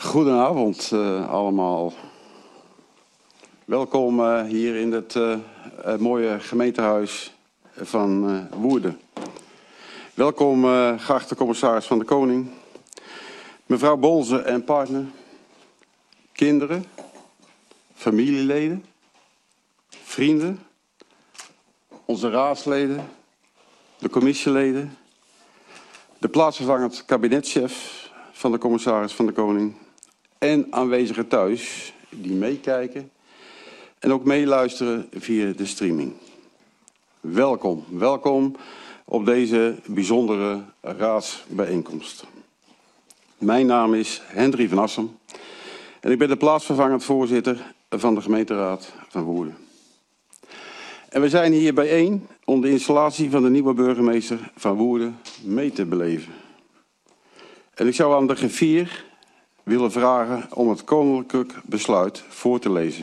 Goedenavond allemaal. Welkom hier in het mooie gemeentehuis van Woerden. Welkom geachte commissaris van de Koning, mevrouw Bolze en partner, kinderen, familieleden, vrienden, onze raadsleden, de commissieleden, de plaatsvervangend kabinetchef van de commissaris van de Koning en aanwezigen thuis die meekijken en ook meeluisteren via de streaming. Welkom, welkom op deze bijzondere raadsbijeenkomst. Mijn naam is Hendrik van Assem en ik ben de plaatsvervangend voorzitter van de gemeenteraad van Woerden. En we zijn hier bijeen om de installatie van de nieuwe burgemeester van Woerden mee te beleven. En ik zou aan de griffier willen vragen om het koninklijk besluit voor te lezen.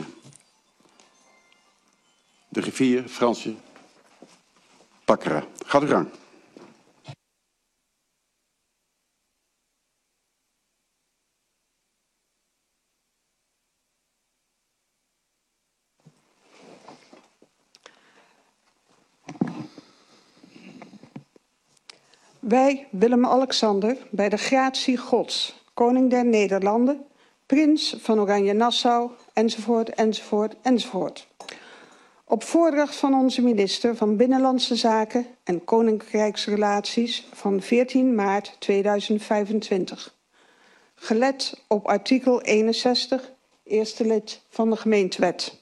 De griffier Fransje Bakkera. Gaat uw gang. Wij, Willem-Alexander, bij de gratie Gods, koning der Nederlanden, prins van Oranje-Nassau, enzovoort, enzovoort, enzovoort. Op voordracht van onze minister van Binnenlandse Zaken en Koninkrijksrelaties van 14 maart 2025. Gelet op artikel 61, eerste lid van de gemeentewet.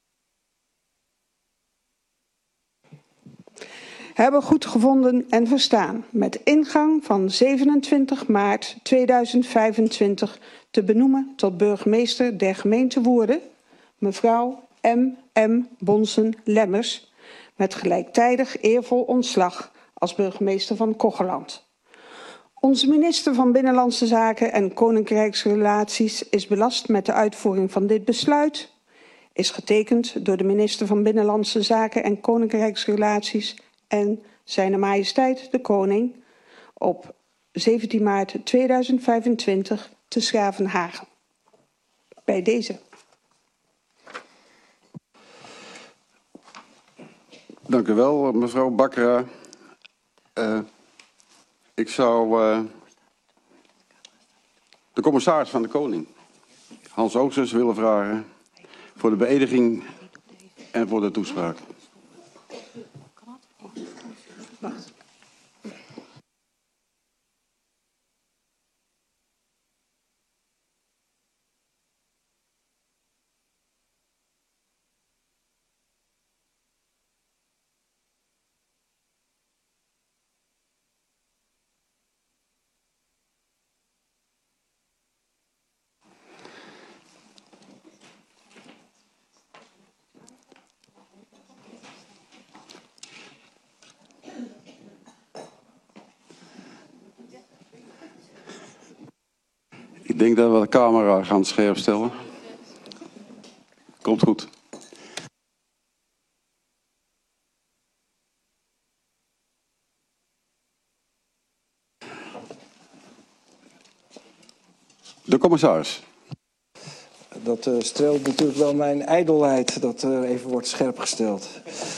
Hebben goed gevonden en verstaan met ingang van 27 maart 2025 te benoemen tot burgemeester der gemeente Woerden, mevrouw M.M. Bonsen-Lemmers, met gelijktijdig eervol ontslag als burgemeester van Kocheland. Onze minister van Binnenlandse Zaken en Koninkrijksrelaties is belast met de uitvoering van dit besluit, is getekend door de minister van Binnenlandse Zaken en Koninkrijksrelaties en Zijne Majesteit de Koning op 17 maart 2025 te 's-Gravenhage. Bij deze. Dank u wel, mevrouw Bakkera. Ik zou de commissaris van de Koning, Hans Oosters, willen vragen voor de beëdiging en voor de toespraak. Wacht. Ik denk dat we de camera gaan scherp stellen. Komt goed. De commissaris. Dat streelt natuurlijk wel mijn ijdelheid dat er even wordt scherp gesteld.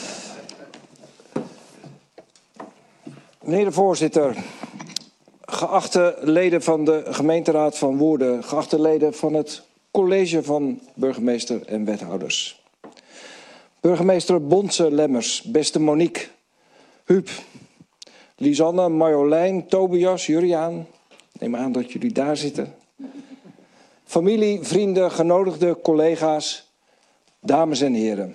Meneer de voorzitter, geachte leden van de gemeenteraad van Woerden, geachte leden van het college van burgemeester en wethouders. Burgemeester Bonsen-Lemmers, beste Monique, Huub, Lisanne, Marjolein, Tobias, Juriaan, neem aan dat jullie daar zitten. Familie, vrienden, genodigde collega's, dames en heren.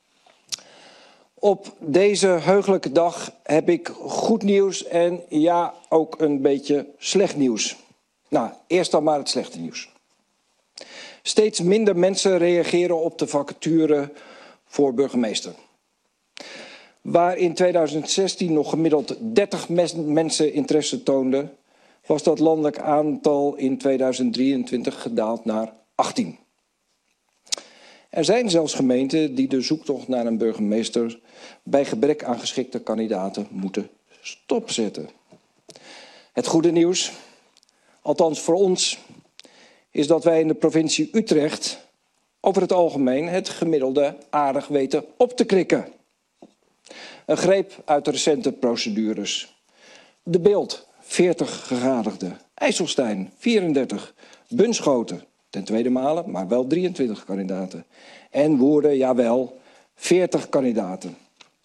Op deze heugelijke dag heb ik goed nieuws en ja, ook een beetje slecht nieuws. Nou, eerst dan maar het slechte nieuws. Steeds minder mensen reageren op de vacature voor burgemeester. Waar in 2016 nog gemiddeld 30 mensen interesse toonden, was dat landelijk aantal in 2023 gedaald naar 18. Er zijn zelfs gemeenten die de zoektocht naar een burgemeester bij gebrek aan geschikte kandidaten moeten stopzetten. Het goede nieuws, althans voor ons, is dat wij in de provincie Utrecht over het algemeen het gemiddelde aardig weten op te krikken. Een greep uit de recente procedures. De Beeld, 40 gegadigden. IJsselstein, 34. Bunschoten, ten tweede male, maar wel 23 kandidaten. En Woerden, jawel, 40 kandidaten.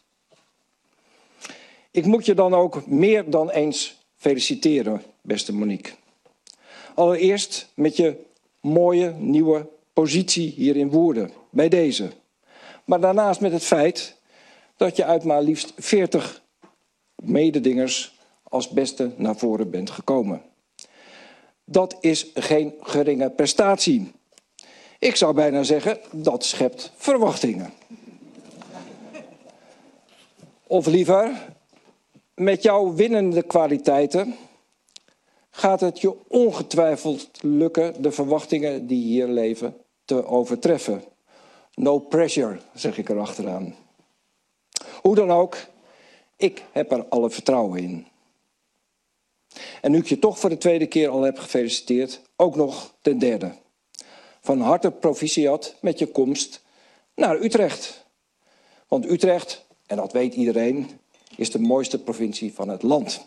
Ik moet je dan ook meer dan eens feliciteren, beste Monique. Allereerst met je mooie nieuwe positie hier in Woerden, bij deze. Maar daarnaast met het feit dat je uit maar liefst 40 mededingers als beste naar voren bent gekomen. Dat is geen geringe prestatie. Ik zou bijna zeggen, dat schept verwachtingen. Of liever, met jouw winnende kwaliteiten gaat het je ongetwijfeld lukken de verwachtingen die hier leven te overtreffen. No pressure, zeg ik erachteraan. Hoe dan ook, ik heb er alle vertrouwen in. En nu ik je toch voor de tweede keer al heb gefeliciteerd, ook nog ten derde. Van harte proficiat met je komst naar Utrecht. Want Utrecht, en dat weet iedereen, is de mooiste provincie van het land.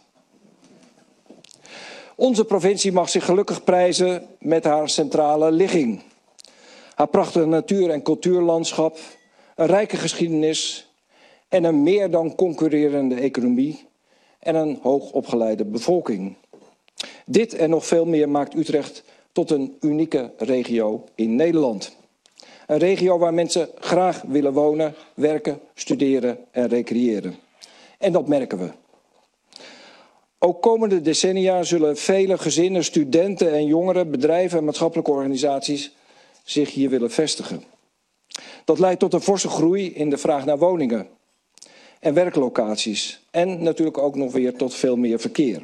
Onze provincie mag zich gelukkig prijzen met haar centrale ligging. Haar prachtige natuur- en cultuurlandschap, een rijke geschiedenis en een meer dan concurrerende economie en een hoogopgeleide bevolking. Dit en nog veel meer maakt Utrecht tot een unieke regio in Nederland. Een regio waar mensen graag willen wonen, werken, studeren en recreëren. En dat merken we. Ook komende decennia zullen vele gezinnen, studenten en jongeren, bedrijven en maatschappelijke organisaties zich hier willen vestigen. Dat leidt tot een forse groei in de vraag naar woningen en werklocaties. En natuurlijk ook nog weer tot veel meer verkeer.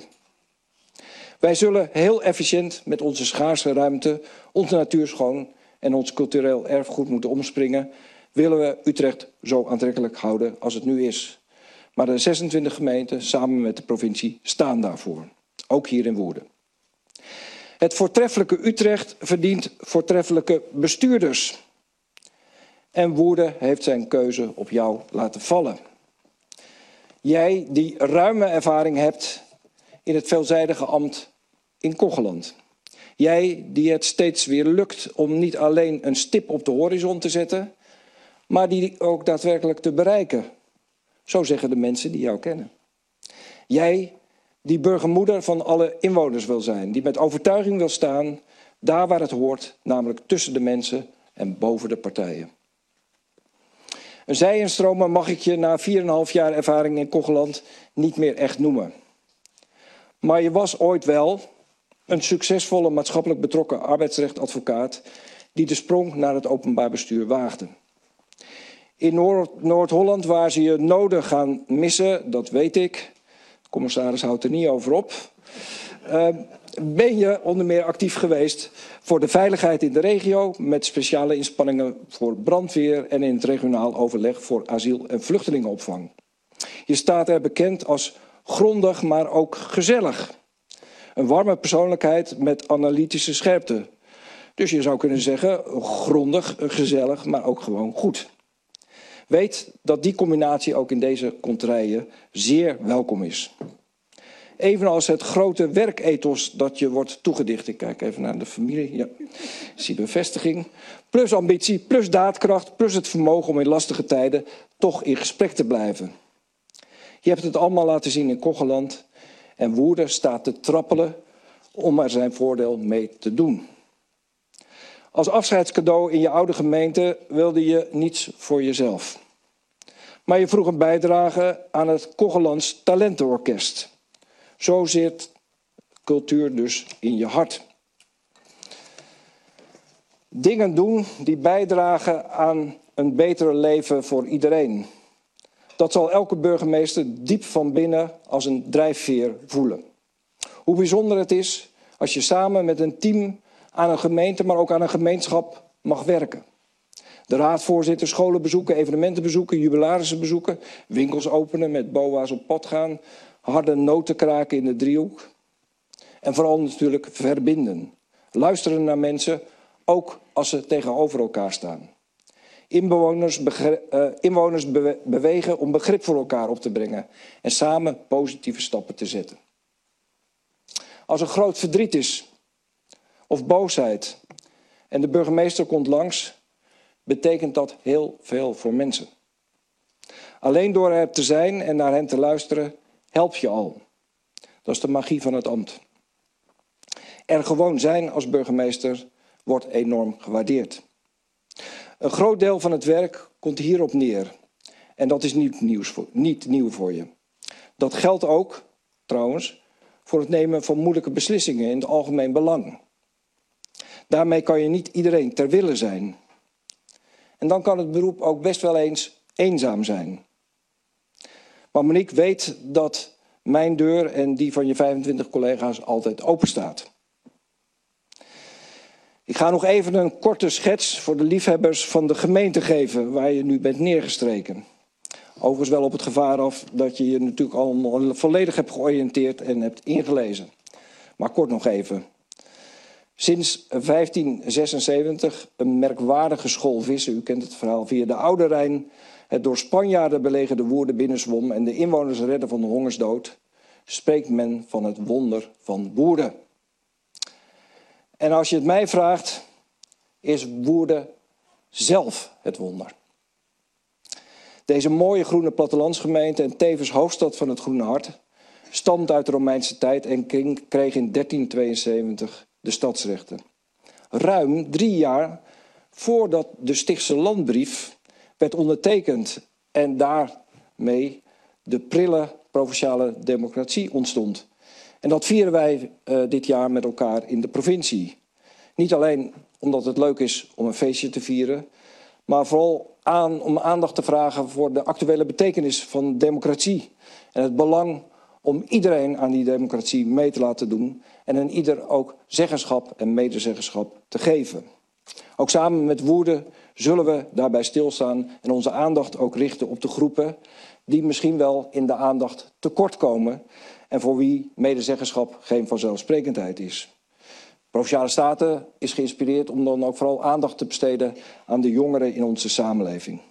Wij zullen heel efficiënt met onze schaarse ruimte, onze natuur schoon en ons cultureel erfgoed moeten omspringen, willen we Utrecht zo aantrekkelijk houden als het nu is. Maar de 26 gemeenten samen met de provincie staan daarvoor. Ook hier in Woerden. Het voortreffelijke Utrecht verdient voortreffelijke bestuurders. En Woerden heeft zijn keuze op jou laten vallen. Jij die ruime ervaring hebt in het veelzijdige ambt in Kocheland. Jij die het steeds weer lukt om niet alleen een stip op de horizon te zetten, maar die ook daadwerkelijk te bereiken. Zo zeggen de mensen die jou kennen. Jij die burgermoeder van alle inwoners wil zijn, die met overtuiging wil staan daar waar het hoort, namelijk tussen de mensen en boven de partijen. Een zij-instromer mag ik je na 4,5 jaar ervaring in Kocheland niet meer echt noemen. Maar je was ooit wel een succesvolle maatschappelijk betrokken arbeidsrechtadvocaat die de sprong naar het openbaar bestuur waagde. In Noord-Holland, waar ze je nodig gaan missen, dat weet ik. De commissaris houdt er niet over op. Ben je onder meer actief geweest voor de veiligheid in de regio, met speciale inspanningen voor brandweer en in het regionaal overleg voor asiel- en vluchtelingenopvang. Je staat er bekend als grondig, maar ook gezellig. Een warme persoonlijkheid met analytische scherpte. Dus je zou kunnen zeggen, grondig, gezellig, maar ook gewoon goed. Weet dat die combinatie ook in deze contraien zeer welkom is. Evenals het grote werkethos dat je wordt toegedicht. Ik kijk even naar de familie. Ja, zie bevestiging. Plus ambitie, plus daadkracht, plus het vermogen om in lastige tijden toch in gesprek te blijven. Je hebt het allemaal laten zien in Kocheland. En Woerden staat te trappelen om er zijn voordeel mee te doen. Als afscheidscadeau in je oude gemeente wilde je niets voor jezelf. Maar je vroeg een bijdrage aan het Kochelands Talentenorkest. Zo zit cultuur dus in je hart. Dingen doen die bijdragen aan een beter leven voor iedereen. Dat zal elke burgemeester diep van binnen als een drijfveer voelen. Hoe bijzonder het is als je samen met een team aan een gemeente, maar ook aan een gemeenschap mag werken. De raadvoorzitter scholen bezoeken, evenementen bezoeken, jubilarissen bezoeken, winkels openen, met boa's op pad gaan, harde noten kraken in de driehoek. En vooral natuurlijk verbinden. Luisteren naar mensen, ook als ze tegenover elkaar staan. Inwoners bewegen om begrip voor elkaar op te brengen en samen positieve stappen te zetten. Als er groot verdriet is of boosheid en de burgemeester komt langs, betekent dat heel veel voor mensen. Alleen door er te zijn en naar hen te luisteren, help je al. Dat is de magie van het ambt. Er gewoon zijn als burgemeester wordt enorm gewaardeerd. Een groot deel van het werk komt hierop neer. En dat is niet nieuw voor je. Dat geldt ook, trouwens, voor het nemen van moeilijke beslissingen in het algemeen belang. Daarmee kan je niet iedereen ter wille zijn. En dan kan het beroep ook best wel eens eenzaam zijn. Maar Monique weet dat mijn deur en die van je 25 collega's altijd open staat. Ik ga nog even een korte schets voor de liefhebbers van de gemeente geven waar je nu bent neergestreken. Overigens wel op het gevaar af dat je je natuurlijk allemaal volledig hebt georiënteerd en hebt ingelezen. Maar kort nog even. Sinds 1576 een merkwaardige school vissen, u kent het verhaal, via de Oude Rijn het door Spanjaarden belegerde Woerden binnenzwom en de inwoners redden van de hongersdood, spreekt men van het wonder van Woerden. En als je het mij vraagt, is Woerden zelf het wonder. Deze mooie groene plattelandsgemeente en tevens hoofdstad van het Groene Hart stamt uit de Romeinse tijd en kreeg in 1372 de stadsrechten. Ruim 3 jaar voordat de Stichtse Landbrief werd ondertekend en daarmee de prille provinciale democratie ontstond. En dat vieren wij dit jaar met elkaar in de provincie. Niet alleen omdat het leuk is om een feestje te vieren, maar vooral om aandacht te vragen voor de actuele betekenis van democratie. En het belang om iedereen aan die democratie mee te laten doen en aan ieder ook zeggenschap en medezeggenschap te geven. Ook samen met Woerden zullen we daarbij stilstaan en onze aandacht ook richten op de groepen die misschien wel in de aandacht tekort komen en voor wie medezeggenschap geen vanzelfsprekendheid is. Provinciale Staten is geïnspireerd om dan ook vooral aandacht te besteden aan de jongeren in onze samenleving.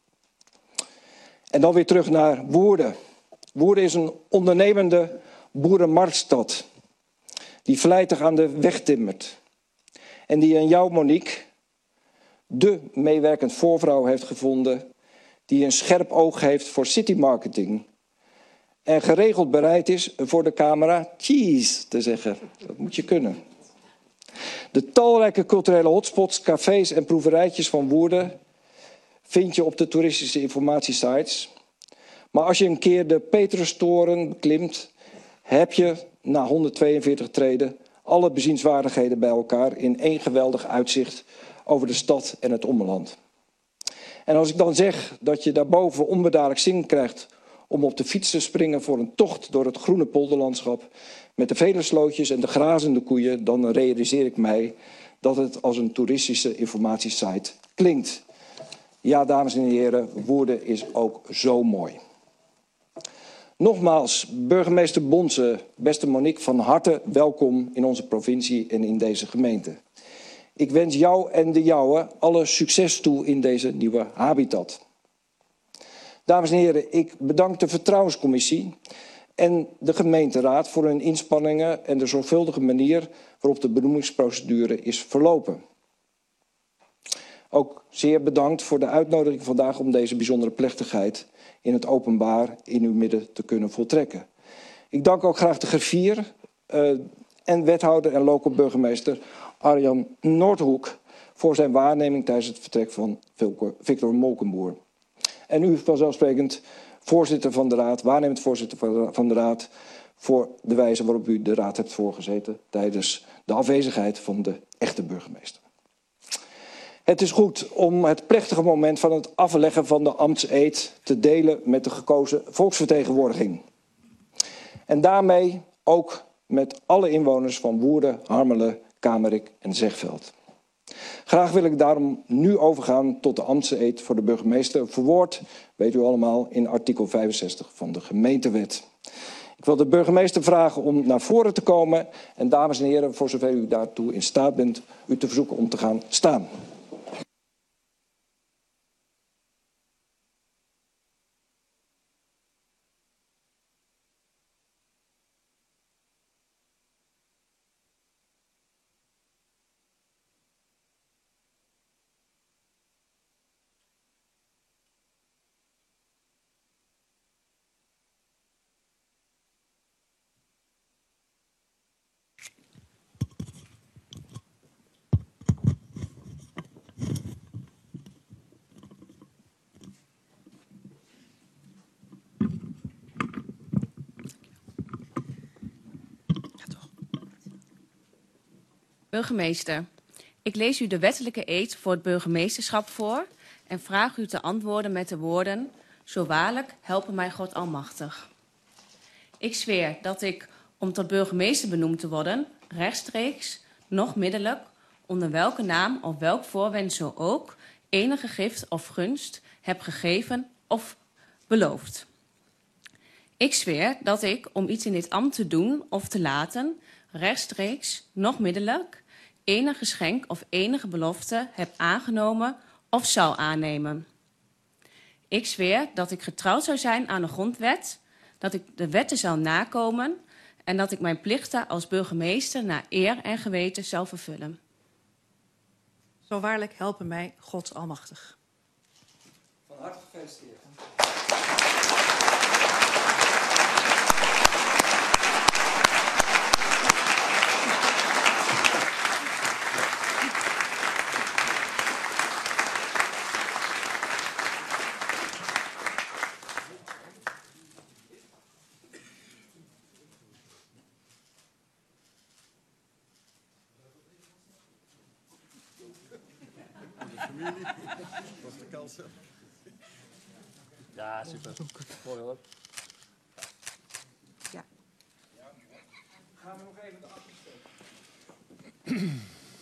En dan weer terug naar Woerden. Woerden is een ondernemende boerenmarktstad die vlijtig aan de weg timmert. En die aan jou, Monique, de meewerkend voorvrouw heeft gevonden die een scherp oog heeft voor citymarketing en geregeld bereid is voor de camera cheese te zeggen. Dat moet je kunnen. De talrijke culturele hotspots, cafés en proeverijtjes van Woerden vind je op de toeristische informatiesites. Maar als je een keer de Petrustoren beklimt, heb je na 142 treden alle bezienswaardigheden bij elkaar in één geweldig uitzicht over de stad en het omland. En als ik dan zeg dat je daarboven onbedaarlijk zin krijgt om op de fiets te springen voor een tocht door het groene polderlandschap met de vele slootjes en de grazende koeien, dan realiseer ik mij dat het als een toeristische informatiesite klinkt. Ja, dames en heren, Woerden is ook zo mooi. Nogmaals, burgemeester Bonse, beste Monique, van harte welkom in onze provincie en in deze gemeente. Ik wens jou en de jouwe alle succes toe in deze nieuwe habitat. Dames en heren, ik bedank de Vertrouwenscommissie en de gemeenteraad voor hun inspanningen en de zorgvuldige manier waarop de benoemingsprocedure is verlopen. Ook zeer bedankt voor de uitnodiging vandaag om deze bijzondere plechtigheid in het openbaar in uw midden te kunnen voltrekken. Ik dank ook graag de griffier en wethouder en lokaal burgemeester Arjan Noordhoek voor zijn waarneming tijdens het vertrek van Victor Molkenboer. En u vanzelfsprekend voorzitter van de raad, waarnemend voorzitter van de raad, voor de wijze waarop u de raad hebt voorgezeten tijdens de afwezigheid van de echte burgemeester. Het is goed om het plechtige moment van het afleggen van de ambtseed te delen met de gekozen volksvertegenwoordiging. En daarmee ook met alle inwoners van Woerden, Harmelen, Kamerik en Zegveld. Graag wil ik daarom nu overgaan tot de ambtseed voor de burgemeester, verwoord, weet u allemaal, in artikel 65 van de gemeentewet. Ik wil de burgemeester vragen om naar voren te komen. En dames en heren, voor zover u daartoe in staat bent, u te verzoeken om te gaan staan. Burgemeester, ik lees u de wettelijke eed voor het burgemeesterschap voor en vraag u te antwoorden met de woorden: zo waarlijk, helpe mij God Almachtig. Ik zweer dat ik, om tot burgemeester benoemd te worden, rechtstreeks, noch middelijk, onder welke naam of welk voorwendsel ook, enige gift of gunst heb gegeven of beloofd. Ik zweer dat ik, om iets in dit ambt te doen of te laten, rechtstreeks, noch middelijk, enig geschenk of enige belofte heb aangenomen of zou aannemen. Ik zweer dat ik getrouw zou zijn aan de grondwet, dat ik de wetten zal nakomen en dat ik mijn plichten als burgemeester naar eer en geweten zal vervullen. Zo waarlijk helpen mij God Almachtig. Van harte gefeliciteerd. Ja, super. Mooi hoor. Ja. Gaan we nog even de acties steken.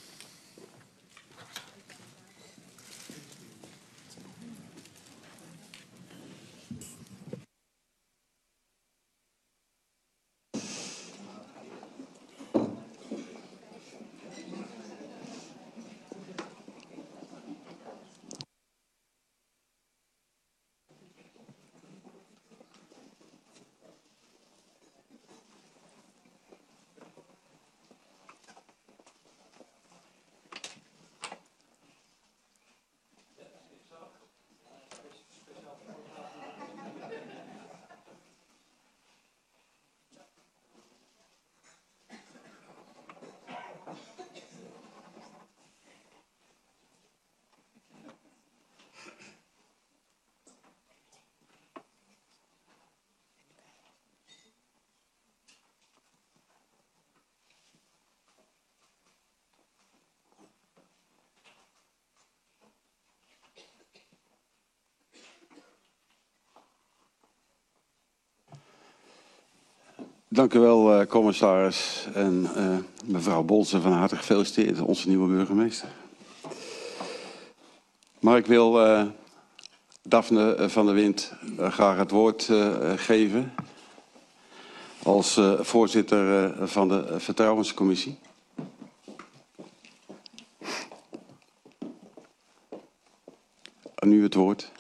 Dank u wel, commissaris. En mevrouw Bolze, van harte gefeliciteerd, onze nieuwe burgemeester. Maar ik wil Daphne van der Wind graag het woord geven als voorzitter van de Vertrouwenscommissie. Aan u het woord.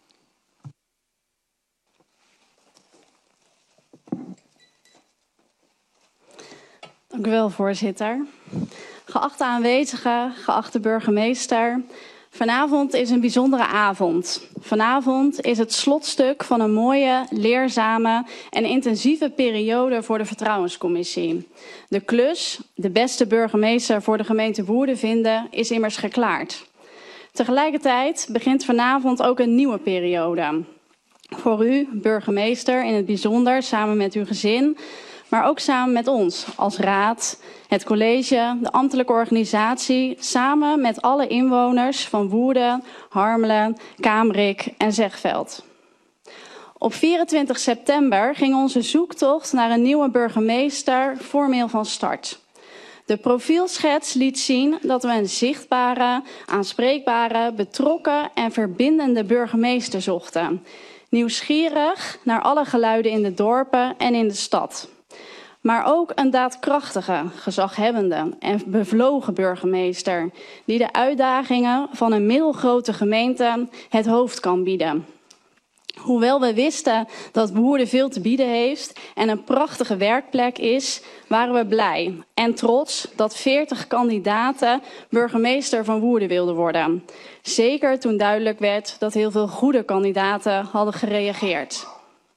Dank u wel, voorzitter. Geachte aanwezigen, geachte burgemeester. Vanavond is een bijzondere avond. Vanavond is het slotstuk van een mooie, leerzame en intensieve periode voor de Vertrouwenscommissie. De klus, de beste burgemeester voor de gemeente Woerden vinden, is immers geklaard. Tegelijkertijd begint vanavond ook een nieuwe periode. Voor u, burgemeester, in het bijzonder samen met uw gezin, maar ook samen met ons als raad, het college, de ambtelijke organisatie, samen met alle inwoners van Woerden, Harmelen, Kamerik en Zegveld. Op 24 september ging onze zoektocht naar een nieuwe burgemeester formeel van start. De profielschets liet zien dat we een zichtbare, aanspreekbare, betrokken en verbindende burgemeester zochten. Nieuwsgierig naar alle geluiden in de dorpen en in de stad. Maar ook een daadkrachtige, gezaghebbende en bevlogen burgemeester die de uitdagingen van een middelgrote gemeente het hoofd kan bieden. Hoewel we wisten dat Woerden veel te bieden heeft en een prachtige werkplek is, waren we blij en trots dat 40 kandidaten burgemeester van Woerden wilden worden. Zeker toen duidelijk werd dat heel veel goede kandidaten hadden gereageerd.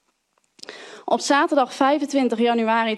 Op zaterdag 25 januari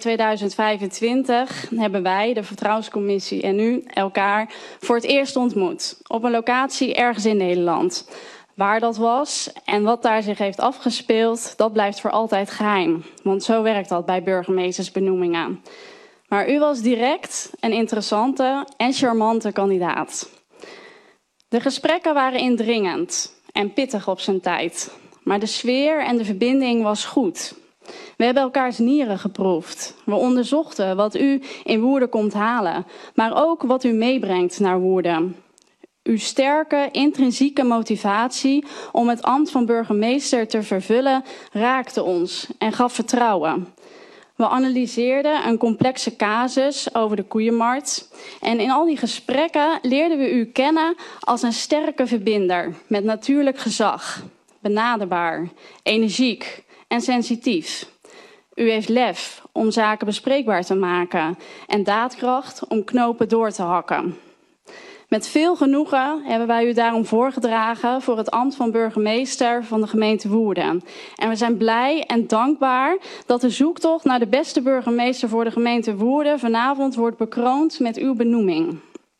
2025 hebben wij, de Vertrouwenscommissie en u, elkaar voor het eerst ontmoet. Op een locatie ergens in Nederland. Waar dat was en wat daar zich heeft afgespeeld, dat blijft voor altijd geheim. Want zo werkt dat bij burgemeestersbenoemingen. Maar u was direct een interessante en charmante kandidaat. De gesprekken waren indringend en pittig op zijn tijd. Maar de sfeer en de verbinding was goed. We hebben elkaars nieren geproefd. We onderzochten wat u in Woerden komt halen, maar ook wat u meebrengt naar Woerden. Uw sterke, intrinsieke motivatie om het ambt van burgemeester te vervullen raakte ons en gaf vertrouwen. We analyseerden een complexe casus over de koeienmarkt. En in al die gesprekken leerden we u kennen als een sterke verbinder met natuurlijk gezag. Benaderbaar, energiek en sensitief. U heeft lef om zaken bespreekbaar te maken en daadkracht om knopen door te hakken. Met veel genoegen hebben wij u daarom voorgedragen voor het ambt van burgemeester van de gemeente Woerden. En we zijn blij en dankbaar dat de zoektocht naar de beste burgemeester voor de gemeente Woerden vanavond wordt bekroond met uw benoeming.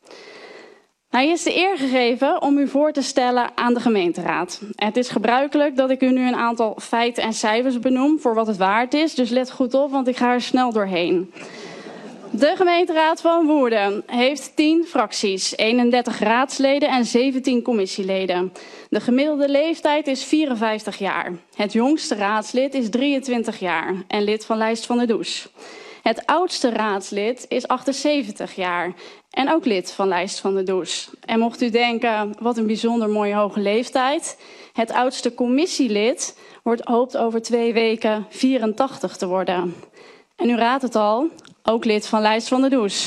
Hij is de eer gegeven om u voor te stellen aan de gemeenteraad. Het is gebruikelijk dat ik u nu een aantal feiten en cijfers benoem voor wat het waard is. Dus let goed op, want ik ga er snel doorheen. De gemeenteraad van Woerden heeft 10 fracties, 31 raadsleden en 17 commissieleden. De gemiddelde leeftijd is 54 jaar. Het jongste raadslid is 23 jaar en lid van Lijst van der Does. Het oudste raadslid is 78 jaar en ook lid van Lijst van der Does. En mocht u denken, wat een bijzonder mooie hoge leeftijd. Het oudste commissielid hoopt over 2 weken 84 te worden. En u raadt het al, ook lid van Lijst van der Does.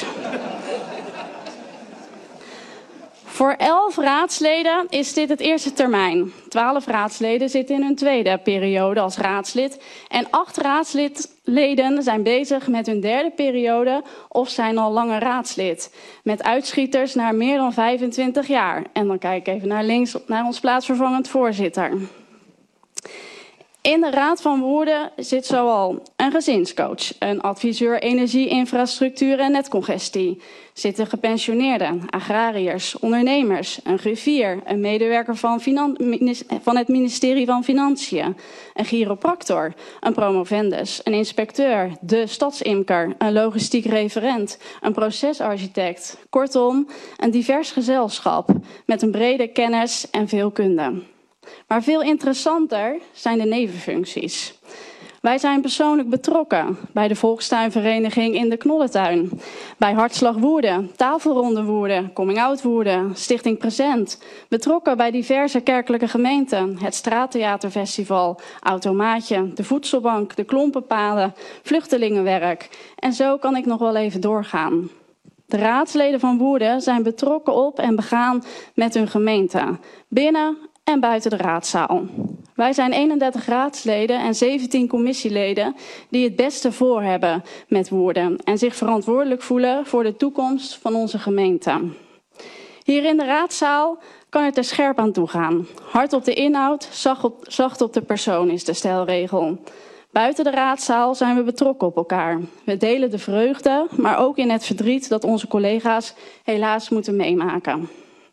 Voor 11 raadsleden is dit het eerste termijn. 12 raadsleden zitten in hun tweede periode als raadslid. En 8 raadsleden zijn bezig met hun derde periode of zijn al langer raadslid. Met uitschieters naar meer dan 25 jaar. En dan kijk ik even naar links, naar ons plaatsvervangend voorzitter. In de Raad van Woerden zit zoal een gezinscoach, een adviseur energie, infrastructuur en netcongestie. Zitten gepensioneerden, agrariërs, ondernemers, een griffier, een medewerker van het ministerie van Financiën, een chiropractor, een promovendus, een inspecteur, de stadsimker, een logistiek referent, een procesarchitect. Kortom, een divers gezelschap met een brede kennis en veel kunde. Maar veel interessanter zijn de nevenfuncties. Wij zijn persoonlijk betrokken bij de Volkstuinvereniging in de Knollentuin, bij Hartslag Woerden, Tafelronde Woerden, Coming Out Woerden, Stichting Present. Betrokken bij diverse kerkelijke gemeenten, het Straattheaterfestival, Automaatje, de Voedselbank, de Klompenpaden, Vluchtelingenwerk. En zo kan ik nog wel even doorgaan. De raadsleden van Woerden zijn betrokken op en begaan met hun gemeente, binnen en buiten de raadzaal. Wij zijn 31 raadsleden en 17 commissieleden die het beste voor hebben met Woerden en zich verantwoordelijk voelen voor de toekomst van onze gemeente. Hier in de raadzaal kan het er scherp aan toe gaan. Hard op de inhoud, zacht op de persoon is de stelregel. Buiten de raadzaal zijn we betrokken op elkaar. We delen de vreugde, maar ook in het verdriet dat onze collega's helaas moeten meemaken.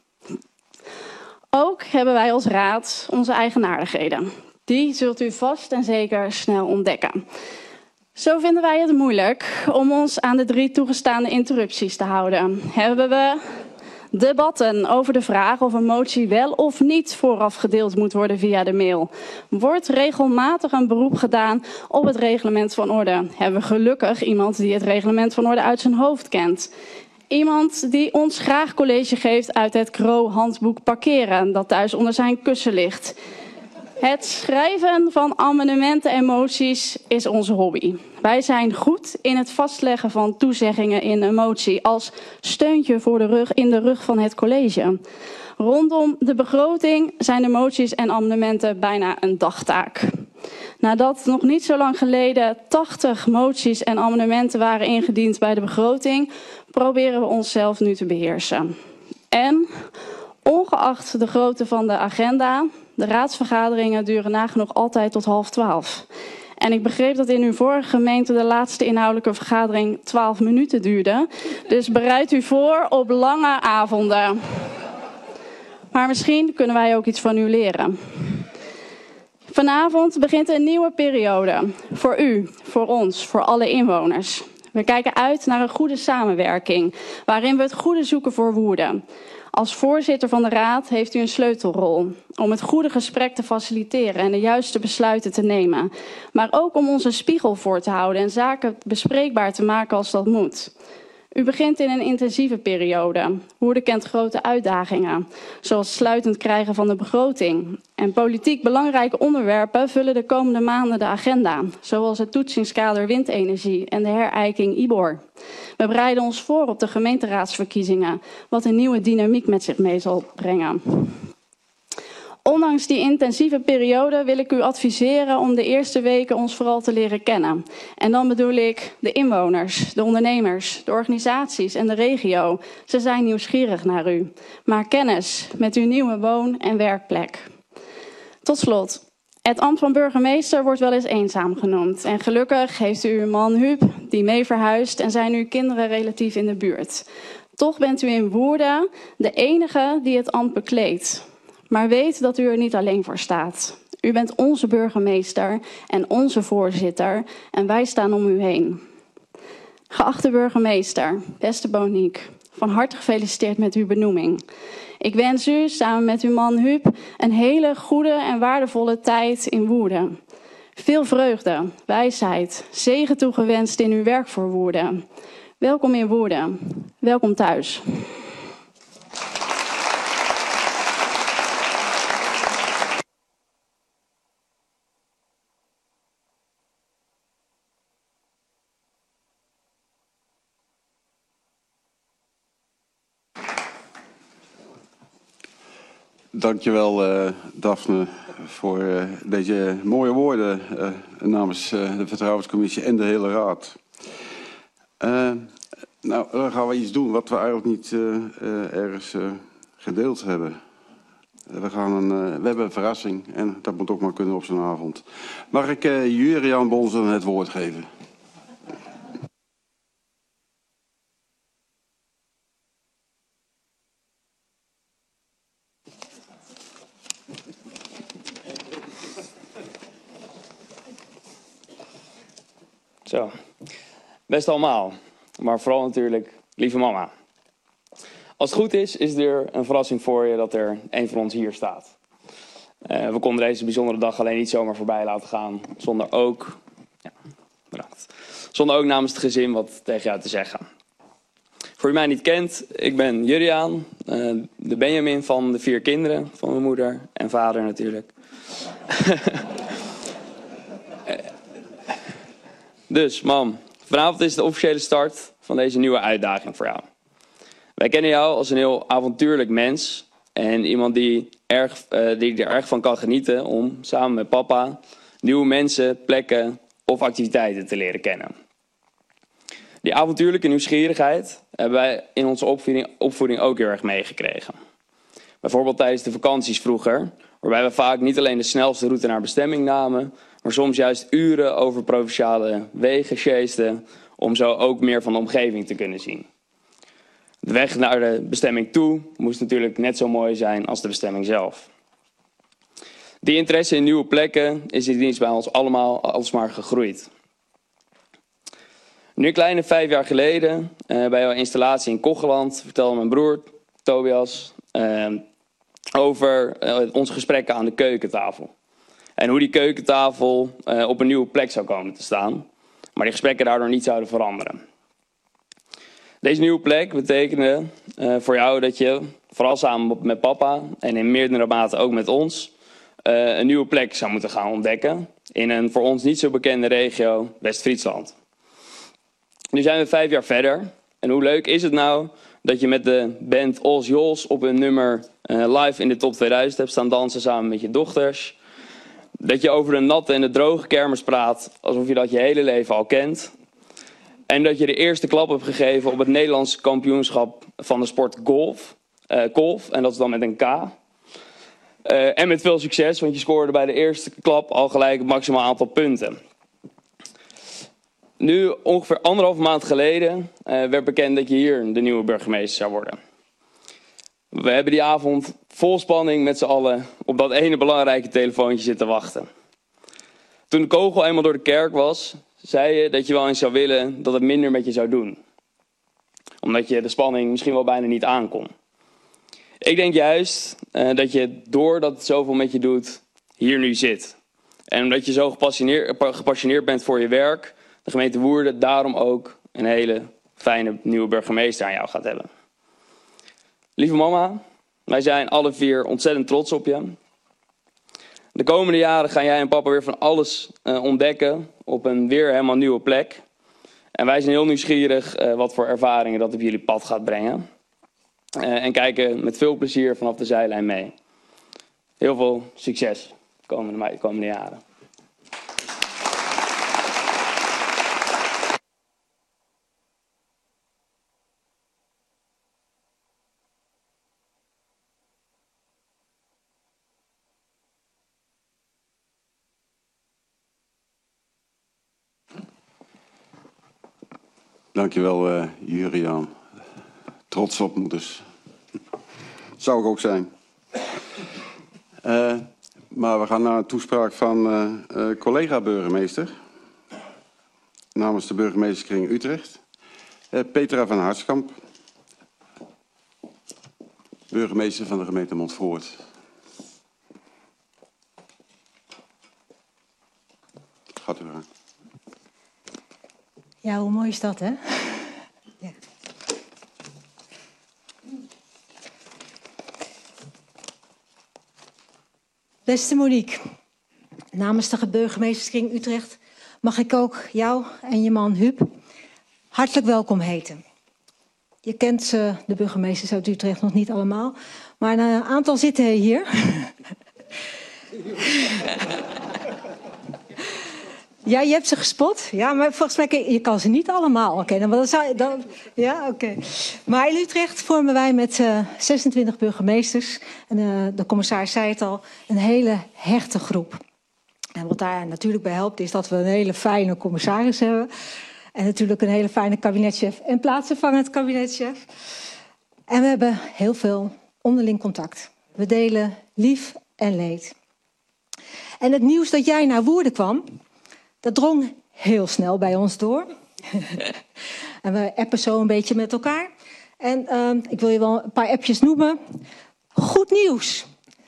Ook hebben wij als raad onze eigenaardigheden. Die zult u vast en zeker snel ontdekken. Zo vinden wij het moeilijk om ons aan de 3 toegestaande interrupties te houden. Hebben we debatten over de vraag of een motie wel of niet vooraf gedeeld moet worden via de mail. Wordt regelmatig een beroep gedaan op het reglement van orde. Hebben we gelukkig iemand die het reglement van orde uit zijn hoofd kent. Iemand die ons graag college geeft uit het Kro-handboek parkeren, dat thuis onder zijn kussen ligt. Het schrijven van amendementen en moties is onze hobby. Wij zijn goed in het vastleggen van toezeggingen in een motie als steuntje voor in de rug van het college. Rondom de begroting zijn de moties en amendementen bijna een dagtaak. Nadat nog niet zo lang geleden 80 moties en amendementen waren ingediend bij de begroting, proberen we onszelf nu te beheersen. En ongeacht de grootte van de agenda, de raadsvergaderingen duren nagenoeg altijd tot 11:30. En ik begreep dat in uw vorige gemeente de laatste inhoudelijke vergadering 12 minuten duurde. Dus bereid u voor op lange avonden. Maar misschien kunnen wij ook iets van u leren. Vanavond begint een nieuwe periode. Voor u, voor ons, voor alle inwoners. We kijken uit naar een goede samenwerking, waarin we het goede zoeken voor Woerden. Als voorzitter van de Raad heeft u een sleutelrol om het goede gesprek te faciliteren en de juiste besluiten te nemen. Maar ook om ons een spiegel voor te houden en zaken bespreekbaar te maken als dat moet. U begint in een intensieve periode. Woerden kent grote uitdagingen, zoals het sluitend krijgen van de begroting. En politiek belangrijke onderwerpen vullen de komende maanden de agenda, zoals het toetsingskader windenergie en de herijking IBOR. We bereiden ons voor op de gemeenteraadsverkiezingen, wat een nieuwe dynamiek met zich mee zal brengen. Ondanks die intensieve periode wil ik u adviseren om de eerste weken ons vooral te leren kennen. En dan bedoel ik de inwoners, de ondernemers, de organisaties en de regio. Ze zijn nieuwsgierig naar u. Maak kennis met uw nieuwe woon- en werkplek. Tot slot. Het ambt van burgemeester wordt wel eens eenzaam genoemd. En gelukkig heeft u uw man Huub, die mee verhuist en zijn uw kinderen relatief in de buurt. Toch bent u in Woerden de enige die het ambt bekleedt. Maar weet dat u er niet alleen voor staat. U bent onze burgemeester en onze voorzitter en wij staan om u heen. Geachte burgemeester, beste Bonique, van harte gefeliciteerd met uw benoeming. Ik wens u samen met uw man Huub een hele goede en waardevolle tijd in Woerden. Veel vreugde, wijsheid, zegen toegewenst in uw werk voor Woerden. Welkom in Woerden. Welkom thuis. Dankjewel, Daphne, voor deze mooie woorden namens de Vertrouwenscommissie en de hele Raad. Nou, dan gaan we iets doen wat we eigenlijk niet ergens gedeeld hebben. We hebben een verrassing en dat moet ook maar kunnen op zo'n avond. Mag ik Juriaan Bonzen het woord geven? Zo, best allemaal, maar vooral natuurlijk lieve mama. Als het goed is er een verrassing voor je dat er een van ons hier staat. We konden deze bijzondere dag alleen niet zomaar voorbij laten gaan, zonder ook namens het gezin wat tegen jou te zeggen. Voor wie mij niet kent, ik ben Juriaan, de Benjamin van de 4 kinderen van mijn moeder en vader natuurlijk. Dus, mam, vanavond is de officiële start van deze nieuwe uitdaging voor jou. Wij kennen jou als een heel avontuurlijk mens en iemand die er erg van kan genieten om samen met papa nieuwe mensen, plekken of activiteiten te leren kennen. Die avontuurlijke nieuwsgierigheid hebben wij in onze opvoeding ook heel erg meegekregen. Bijvoorbeeld tijdens de vakanties vroeger, waarbij we vaak niet alleen de snelste route naar bestemming namen, maar soms juist uren over provinciale wegen sjeesden om zo ook meer van de omgeving te kunnen zien. De weg naar de bestemming toe moest natuurlijk net zo mooi zijn als de bestemming zelf. Die interesse in nieuwe plekken is in dienst bij ons allemaal alsmaar gegroeid. Nu een kleine 5 jaar geleden, bij jouw installatie in Kocheland, vertelde mijn broer Tobias over onze gesprekken aan de keukentafel. En hoe die keukentafel op een nieuwe plek zou komen te staan, maar die gesprekken daardoor niet zouden veranderen. Deze nieuwe plek betekende voor jou dat je, vooral samen met papa en in meerdere mate ook met ons, een nieuwe plek zou moeten gaan ontdekken in een voor ons niet zo bekende regio, West-Friesland. Nu zijn we 5 jaar verder. En hoe leuk is het nou dat je met de band Os Jos op een nummer live in de top 2000 hebt staan dansen samen met je dochters. Dat je over de natte en de droge kermis praat alsof je dat je hele leven al kent. En dat je de eerste klap hebt gegeven op het Nederlandse kampioenschap van de sport golf. En dat is dan met een K. En met veel succes, want je scoorde bij de eerste klap al gelijk het maximaal aantal punten. Nu, ongeveer 1,5 maand geleden, werd bekend dat je hier de nieuwe burgemeester zou worden. We hebben die avond vol spanning met z'n allen op dat ene belangrijke telefoontje zitten wachten. Toen de kogel eenmaal door de kerk was, zei je dat je wel eens zou willen dat het minder met je zou doen. Omdat je de spanning misschien wel bijna niet aankon. Ik denk juist dat je, doordat het zoveel met je doet, hier nu zit. En omdat je zo gepassioneerd bent voor je werk, de gemeente Woerden daarom ook een hele fijne nieuwe burgemeester aan jou gaat hebben. Lieve mama, wij zijn alle 4 ontzettend trots op je. De komende jaren gaan jij en papa weer van alles ontdekken op een weer helemaal nieuwe plek. En wij zijn heel nieuwsgierig wat voor ervaringen dat op jullie pad gaat brengen. En kijken met veel plezier vanaf de zijlijn mee. Heel veel succes de komende jaren. Dankjewel, Juriaan. Trots op moeders. Zou ik ook zijn. Maar we gaan naar een toespraak van collega-burgemeester. Namens de burgemeesterskring Utrecht. Petra van Hartskamp. Burgemeester van de gemeente Montfoort. Gaat u aan. Ja, hoe mooi is dat, hè? Ja. Beste Monique, namens de burgemeesterskring Utrecht mag ik ook jou en je man Huub hartelijk welkom heten. Je kent de burgemeesters uit Utrecht nog niet allemaal, maar een aantal zitten hier. Ja, je hebt ze gespot. Ja, maar volgens mij je kan ze niet allemaal kennen. Ja, oké. Maar in Utrecht vormen wij met 26 burgemeesters, en de commissaris zei het al, een hele hechte groep. En wat daar natuurlijk bij helpt is dat we een hele fijne commissaris hebben. En natuurlijk een hele fijne kabinetchef en plaatsvervangend kabinetchef. En we hebben heel veel onderling contact. We delen lief en leed. En het nieuws dat jij naar Woerden kwam, dat drong heel snel bij ons door. En we appen zo een beetje met elkaar. En ik wil je wel een paar appjes noemen. Goed nieuws.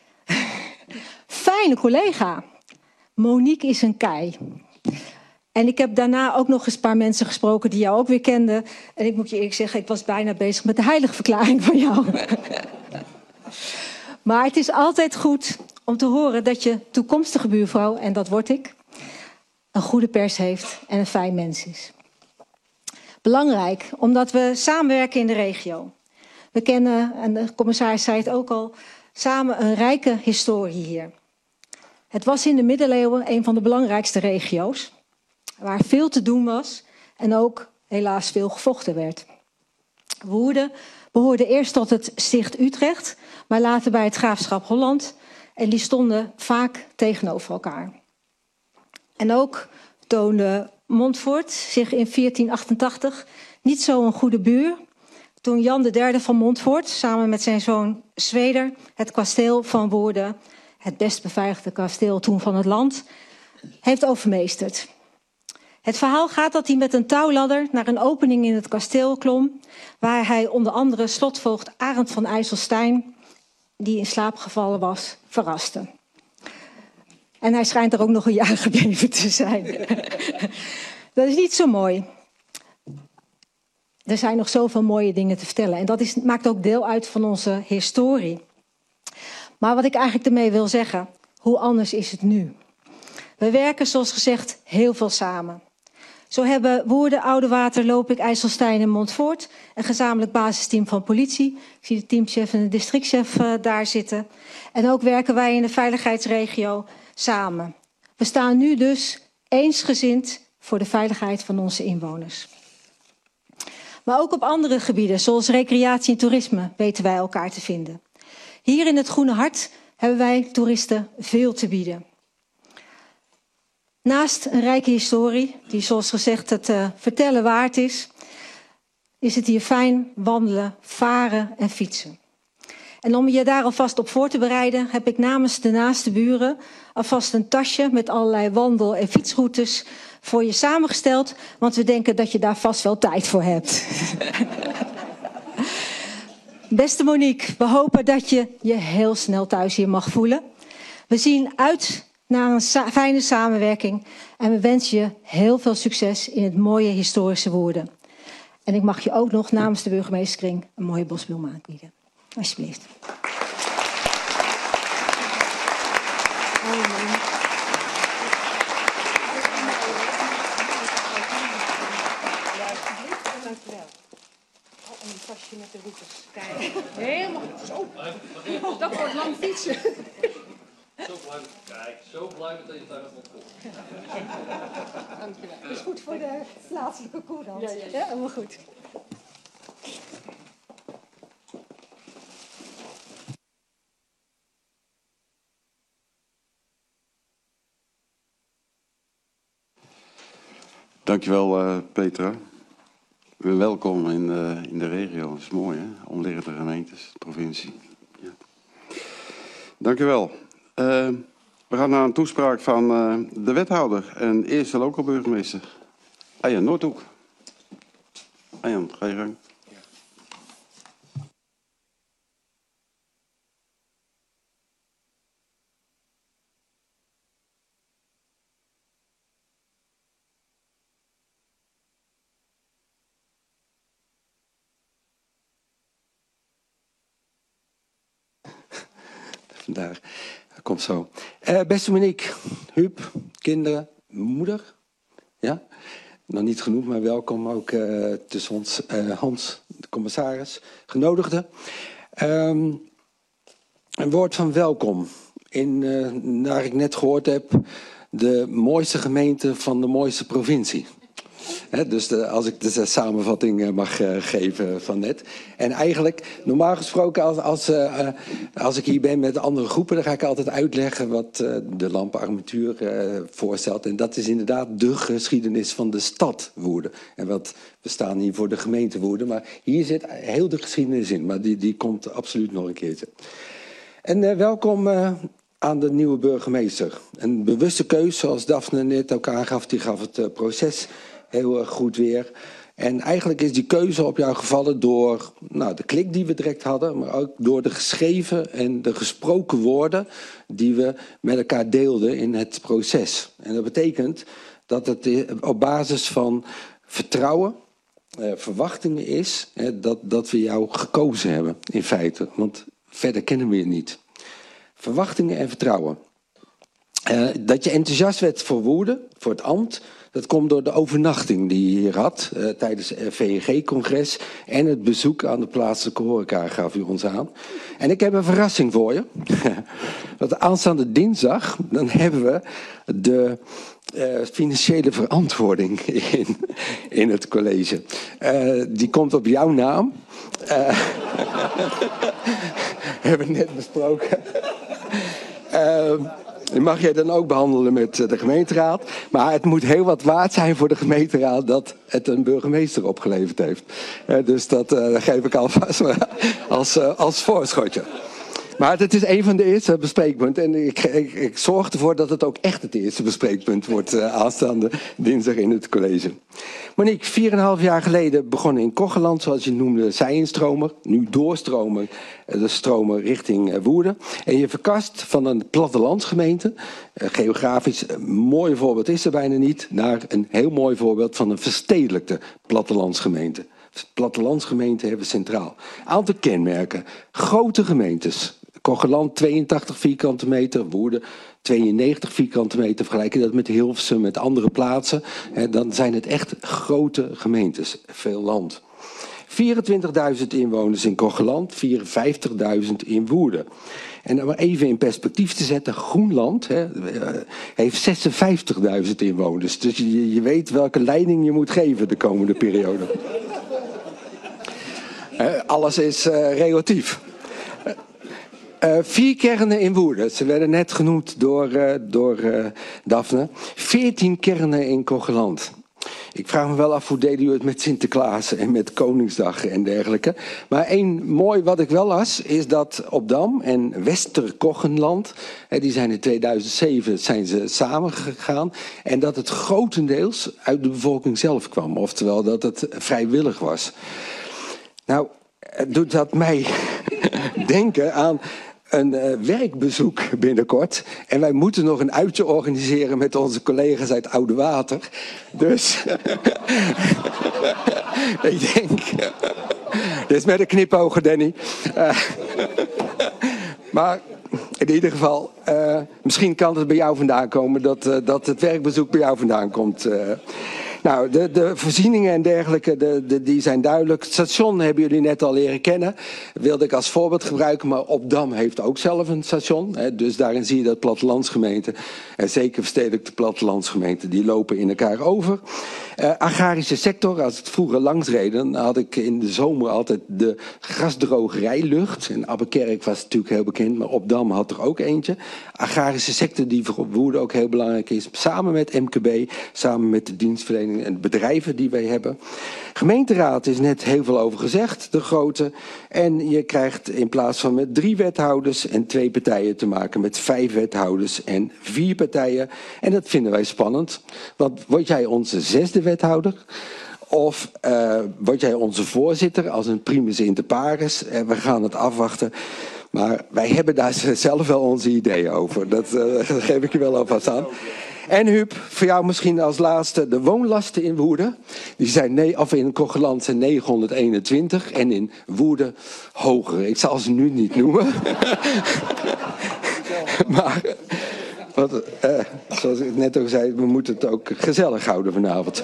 Fijne collega. Monique is een kei. En ik heb daarna ook nog eens een paar mensen gesproken die jou ook weer kenden. En ik moet je eerlijk zeggen, ik was bijna bezig met de heiligverklaring van jou. Maar het is altijd goed om te horen dat je toekomstige buurvrouw, en dat word ik, een goede pers heeft en een fijn mens is. Belangrijk, omdat we samenwerken in de regio. We kennen, en de commissaris zei het ook al, samen een rijke historie hier. Het was in de middeleeuwen een van de belangrijkste regio's, waar veel te doen was en ook helaas veel gevochten werd. Woerden behoorde eerst tot het Sticht Utrecht, maar later bij het Graafschap Holland. En die stonden vaak tegenover elkaar. En ook toonde Montfoort zich in 1488 niet zo'n goede buur, toen Jan III van Montfoort samen met zijn zoon Zweder het kasteel van Woerden, het best beveiligde kasteel toen van het land, heeft overmeesterd. Het verhaal gaat dat hij met een touwladder naar een opening in het kasteel klom, waar hij onder andere slotvoogd Arend van IJsselstein, die in slaap gevallen was, verraste. En hij schijnt er ook nog een jaar gebleven te zijn. Dat is niet zo mooi. Er zijn nog zoveel mooie dingen te vertellen. En maakt ook deel uit van onze historie. Maar wat ik eigenlijk ermee wil zeggen, Hoe anders is het nu? We werken, zoals gezegd, heel veel samen. Zo hebben Woerden, Oudewater, Lopik, IJsselstein en Montfort een gezamenlijk basisteam van politie. Ik zie de teamchef en de districtchef daar zitten. En ook werken wij in de veiligheidsregio samen. We staan nu dus eensgezind voor de veiligheid van onze inwoners. Maar ook op andere gebieden, zoals recreatie en toerisme, weten wij elkaar te vinden. Hier in het Groene Hart hebben wij toeristen veel te bieden. Naast een rijke historie, die zoals gezegd het vertellen waard is het hier fijn wandelen, varen en fietsen. En om je daar alvast op voor te bereiden, heb ik namens de naaste buren alvast een tasje met allerlei wandel- en fietsroutes voor je samengesteld, want we denken dat je daar vast wel tijd voor hebt. Beste Monique, we hopen dat je je heel snel thuis hier mag voelen. We zien uit naar een fijne samenwerking en we wensen je heel veel succes in het mooie historische Woerden. En ik mag je ook nog namens de burgemeesterkring een mooie bosbloem aanbieden. Alsjeblieft. Tasje met de routes. Kijk, helemaal zo. Dat wordt lang fietsen. Zo blij dat je daar nog komt. Dankjewel. Dat is goed voor de plaatselijke courant. Ja, helemaal goed. Dankjewel, Petra. Welkom in de regio. Dat is mooi, hè? Omliggende gemeentes, provincie. Ja. Dankjewel. We gaan naar een toespraak van de wethouder en eerste lokaal burgemeester. Arjan Noordhoek. Arjan, ga je gang. Vandaar. Komt zo. Beste Monique, Huub, kinderen, moeder. Ja? Nog niet genoemd, maar welkom ook tussen ons. Hans, de commissaris, genodigde. Een woord van welkom. Naar ik net gehoord heb, de mooiste gemeente van de mooiste provincie. Dus als ik de samenvatting mag geven van net. En eigenlijk, normaal gesproken, als ik hier ben met andere groepen, dan ga ik altijd uitleggen wat de lampenarmatuur voorstelt. En dat is inderdaad de geschiedenis van de stad Woerden. En we staan hier voor de gemeente Woerden, maar hier zit heel de geschiedenis in. Maar die komt absoluut nog een keertje. En welkom aan de nieuwe burgemeester. Een bewuste keus, zoals Daphne net ook aangaf, die gaf het proces heel goed weer. En eigenlijk is die keuze op jou gevallen door de klik die we direct hadden, maar ook door de geschreven en de gesproken woorden die we met elkaar deelden in het proces. En dat betekent dat het op basis van vertrouwen, verwachtingen is, dat we jou gekozen hebben in feite. Want verder kennen we je niet. Verwachtingen en vertrouwen. Dat je enthousiast werd voor Woerden, voor het ambt, dat komt door de overnachting die je hier had tijdens het VNG-congres en het bezoek aan de plaatselijke horeca gaf u ons aan. En ik heb een verrassing voor je. Want aanstaande dinsdag, dan hebben we de financiële verantwoording in het college. Die komt op jouw naam. Hebben we net besproken. Die mag jij dan ook behandelen met de gemeenteraad. Maar het moet heel wat waard zijn voor de gemeenteraad dat het een burgemeester opgeleverd heeft. Dus dat geef ik alvast als voorschotje. Maar het is een van de eerste bespreekpunten. En ik zorg ervoor dat het ook echt het eerste bespreekpunt wordt aanstaande dinsdag in het college. Monique, 4,5 jaar geleden begonnen in Kocheland, zoals je noemde, zij-instromer. Nu doorstromer, de stromer richting Woerden. En je verkast van een plattelandsgemeente, geografisch een mooi voorbeeld is er bijna niet, naar een heel mooi voorbeeld van een verstedelijkte plattelandsgemeente. Plattelandsgemeenten hebben centraal. Aantal kenmerken. Grote gemeentes. Kocheland 82 vierkante meter, Woerden 92 vierkante meter, vergelijken dat met Hilversum, met andere plaatsen, dan zijn het echt grote gemeentes, veel land. 24.000 inwoners in Kocheland, 54.000 in Woerden. En om maar even in perspectief te zetten, Groenland heeft 56.000 inwoners. Dus je weet welke leiding je moet geven de komende periode. Alles is relatief. 4 kernen in Woerden. Ze werden net genoemd door Daphne. 14 kernen in Kocheland. Ik vraag me wel af hoe deden jullie het met Sinterklaas en met Koningsdag en dergelijke. Maar één mooi wat ik wel las is dat Opdam en Westerkochenland, die zijn in 2007 zijn ze samengegaan. En dat het grotendeels uit de bevolking zelf kwam. Oftewel dat het vrijwillig was. Nou, doet dat mij denken aan een werkbezoek binnenkort. En wij moeten nog een uitje organiseren met onze collega's uit Oude Water. Dus ik denk, dit is met een knipoog, Danny. Maar in ieder geval, misschien kan het bij jou vandaan komen dat het werkbezoek bij jou vandaan komt. Nou, de voorzieningen en dergelijke, die zijn duidelijk. Het station hebben jullie net al leren kennen. Dat wilde ik als voorbeeld gebruiken, maar Opdam heeft ook zelf een station. Dus daarin zie je dat plattelandsgemeenten, en zeker verstedelijkte plattelandsgemeenten, die lopen in elkaar over. Agrarische sector, als het vroeger langs reden, had ik in de zomer altijd de grasdrogerijlucht. En Abbekerk was natuurlijk heel bekend, maar Opdam had er ook eentje. Agrarische sector die voor Woerden ook heel belangrijk is. Samen met MKB, samen met de dienstverlening en bedrijven die wij hebben. Gemeenteraad is net heel veel over gezegd, de grote. En je krijgt in plaats van met 3 wethouders en 2 partijen te maken met 5 wethouders en 4 partijen. En dat vinden wij spannend. Want word jij onze 6e wethouder? Of word jij onze voorzitter als een primus inter pares? We gaan het afwachten. Maar wij hebben daar zelf wel onze ideeën over. Dat geef ik je wel alvast aan. En Huub, voor jou misschien als laatste de woonlasten in Woerden. Die zijn in Kocheland zijn 921 en in Woerden hoger. Ik zal ze nu niet noemen. Maar zoals ik net ook zei, we moeten het ook gezellig houden vanavond.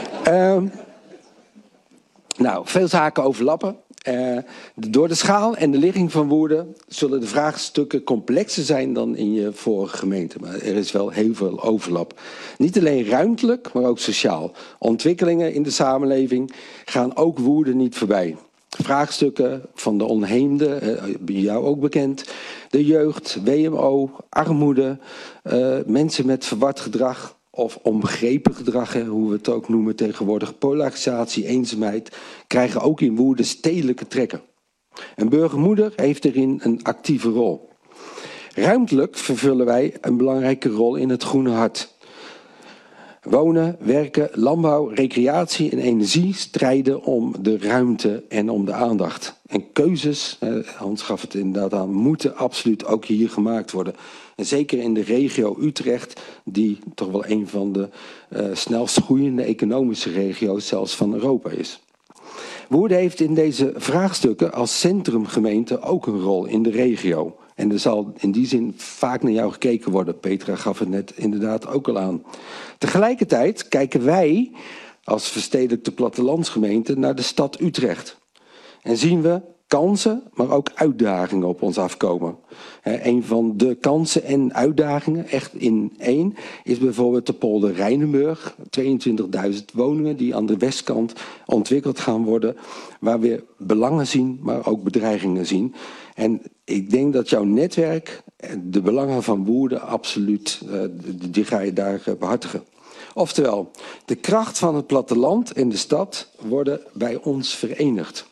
Nou, veel zaken overlappen. Door de schaal en de ligging van Woerden zullen de vraagstukken complexer zijn dan in je vorige gemeente. Maar er is wel heel veel overlap. Niet alleen ruimtelijk, maar ook sociaal. Ontwikkelingen in de samenleving gaan ook Woerden niet voorbij. Vraagstukken van de onheemden, bij jou ook bekend. De jeugd, WMO, armoede, mensen met verward gedrag of onbegrepen gedrag, hoe we het ook noemen tegenwoordig, polarisatie, eenzaamheid, krijgen ook in Woerden stedelijke trekken. Een burgermoeder heeft erin een actieve rol. Ruimtelijk vervullen wij een belangrijke rol in het Groene Hart. Wonen, werken, landbouw, recreatie en energie strijden om de ruimte en om de aandacht. En keuzes, Hans gaf het inderdaad aan, moeten absoluut ook hier gemaakt worden. En zeker in de regio Utrecht, die toch wel een van de snelst groeiende economische regio's zelfs van Europa is. Woerden heeft in deze vraagstukken als centrumgemeente ook een rol in de regio. En er zal in die zin vaak naar jou gekeken worden. Petra gaf het net inderdaad ook al aan. Tegelijkertijd kijken wij als verstedelijkte plattelandsgemeente naar de stad Utrecht. En zien we kansen, maar ook uitdagingen op ons afkomen. Een van de kansen en uitdagingen, echt in één, is bijvoorbeeld de polder Rijnenburg. 22.000 woningen die aan de westkant ontwikkeld gaan worden. Waar we belangen zien, maar ook bedreigingen zien. En ik denk dat jouw netwerk, de belangen van Woerden, absoluut, die ga je daar behartigen. Oftewel, de kracht van het platteland en de stad worden bij ons verenigd.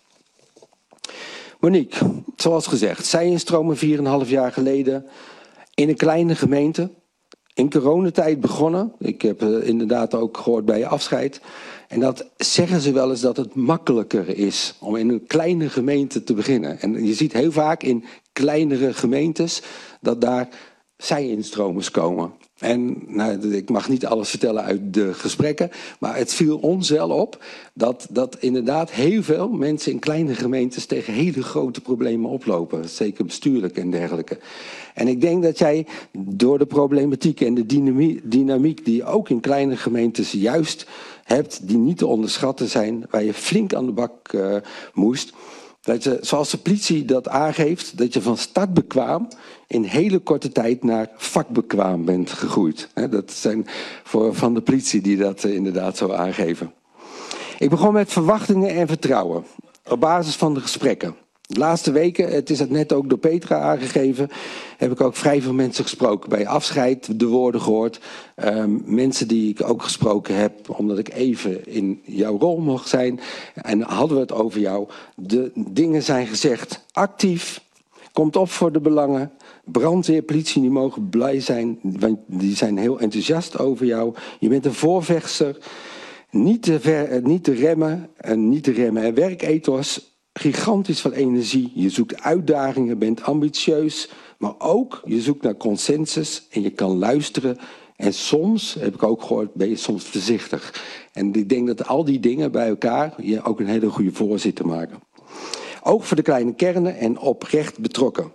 Monique, zoals gezegd, zij instromen 4,5 jaar geleden in een kleine gemeente. In coronatijd begonnen. Ik heb inderdaad ook gehoord bij je afscheid. En dat zeggen ze wel eens dat het makkelijker is om in een kleine gemeente te beginnen. En je ziet heel vaak in kleinere gemeentes dat daar zij-instromers komen. En nou, ik mag niet alles vertellen uit de gesprekken, maar het viel ons wel op dat inderdaad heel veel mensen in kleine gemeentes tegen hele grote problemen oplopen. Zeker bestuurlijk en dergelijke. En ik denk dat jij door de problematiek en de dynamiek die je ook in kleine gemeentes juist hebt, die niet te onderschatten zijn, waar je flink aan de bak moest. Dat je, zoals de politie dat aangeeft, dat je van startbekwaam in hele korte tijd naar vakbekwaam bent gegroeid. Dat zijn van de politie die dat inderdaad zo aangeven. Ik begon met verwachtingen en vertrouwen. Op basis van de gesprekken. De laatste weken, het is het net ook door Petra aangegeven, heb ik ook vrij veel mensen gesproken. Bij afscheid de woorden gehoord. Mensen die ik ook gesproken heb, omdat ik even in jouw rol mocht zijn. En hadden we het over jou. De dingen zijn gezegd. Actief, komt op voor de belangen. Brandweer, politie, die mogen blij zijn. Want die zijn heel enthousiast over jou. Je bent een voorvechter. Niet te remmen. En werkethos. Gigantisch van energie. Je zoekt uitdagingen, bent ambitieus. Maar ook, je zoekt naar consensus. En je kan luisteren. En soms, heb ik ook gehoord, ben je soms voorzichtig. En ik denk dat al die dingen bij elkaar je ook een hele goede voorzitter maken. Ook voor de kleine kernen en oprecht betrokken.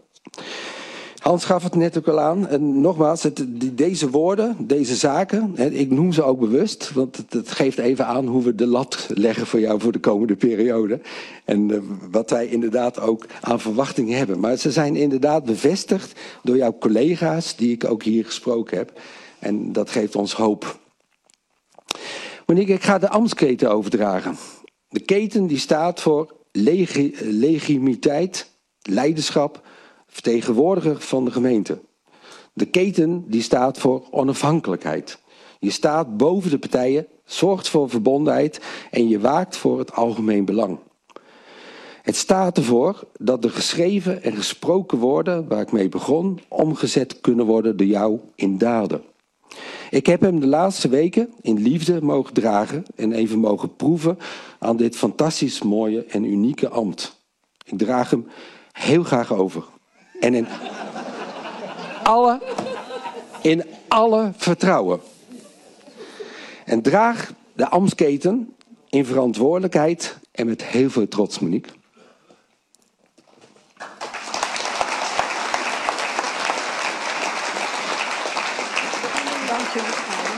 Hans gaf het net ook al aan. En nogmaals, deze woorden, deze zaken, ik noem ze ook bewust. Want het geeft even aan hoe we de lat leggen voor jou voor de komende periode. En wat wij inderdaad ook aan verwachtingen hebben. Maar ze zijn inderdaad bevestigd door jouw collega's die ik ook hier gesproken heb. En dat geeft ons hoop. Monique, ik ga de ambtsketen overdragen. De keten die staat voor legitimiteit, leiderschap, vertegenwoordiger van de gemeente. De keten die staat voor onafhankelijkheid. Je staat boven de partijen, zorgt voor verbondenheid en je waakt voor het algemeen belang. Het staat ervoor dat de geschreven en gesproken woorden, waar ik mee begon, omgezet kunnen worden door jou in daden. Ik heb hem de laatste weken in liefde mogen dragen en even mogen proeven aan dit fantastisch mooie en unieke ambt. Ik draag hem heel graag over. En in alle vertrouwen. En draag de ambtsketen in verantwoordelijkheid en met heel veel trots, Monique. Dank je.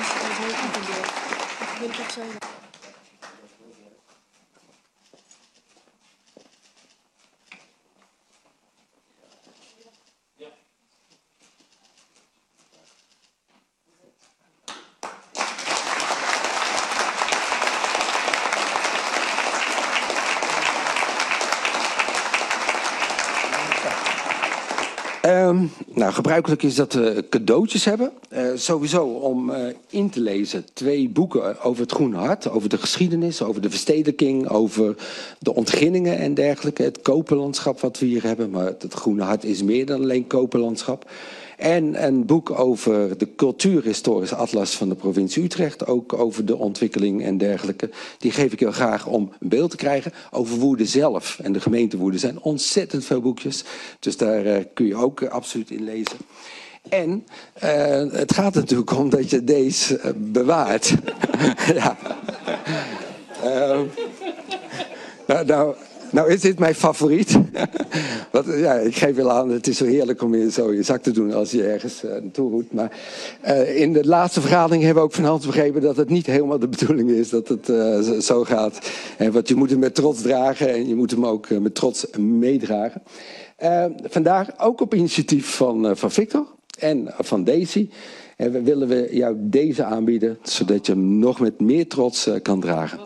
Nou, gebruikelijk is dat we cadeautjes hebben. Sowieso om in te lezen 2 boeken over het Groene Hart. Over de geschiedenis, over de verstedelijking, over de ontginningen en dergelijke. Het koperlandschap wat we hier hebben. Maar het Groene Hart is meer dan alleen koperlandschap. En een boek over de cultuurhistorische atlas van de provincie Utrecht. Ook over de ontwikkeling en dergelijke. Die geef ik heel graag om een beeld te krijgen. Over Woerden zelf en de gemeente Woerden zijn ontzettend veel boekjes. Dus daar kun je ook absoluut in lezen. En het gaat natuurlijk om dat je deze bewaart. Ja. Nou is dit mijn favoriet. Want, ja, ik geef wel aan, het is zo heerlijk om je zo in je zak te doen als je ergens naartoe moet. Maar in de laatste vergadering hebben we ook van Hans begrepen dat het niet helemaal de bedoeling is dat het zo gaat. Want je moet hem met trots dragen en je moet hem ook met trots meedragen. Vandaag ook op initiatief van Victor en van Daisy willen we jou deze aanbieden, zodat je hem nog met meer trots kan dragen.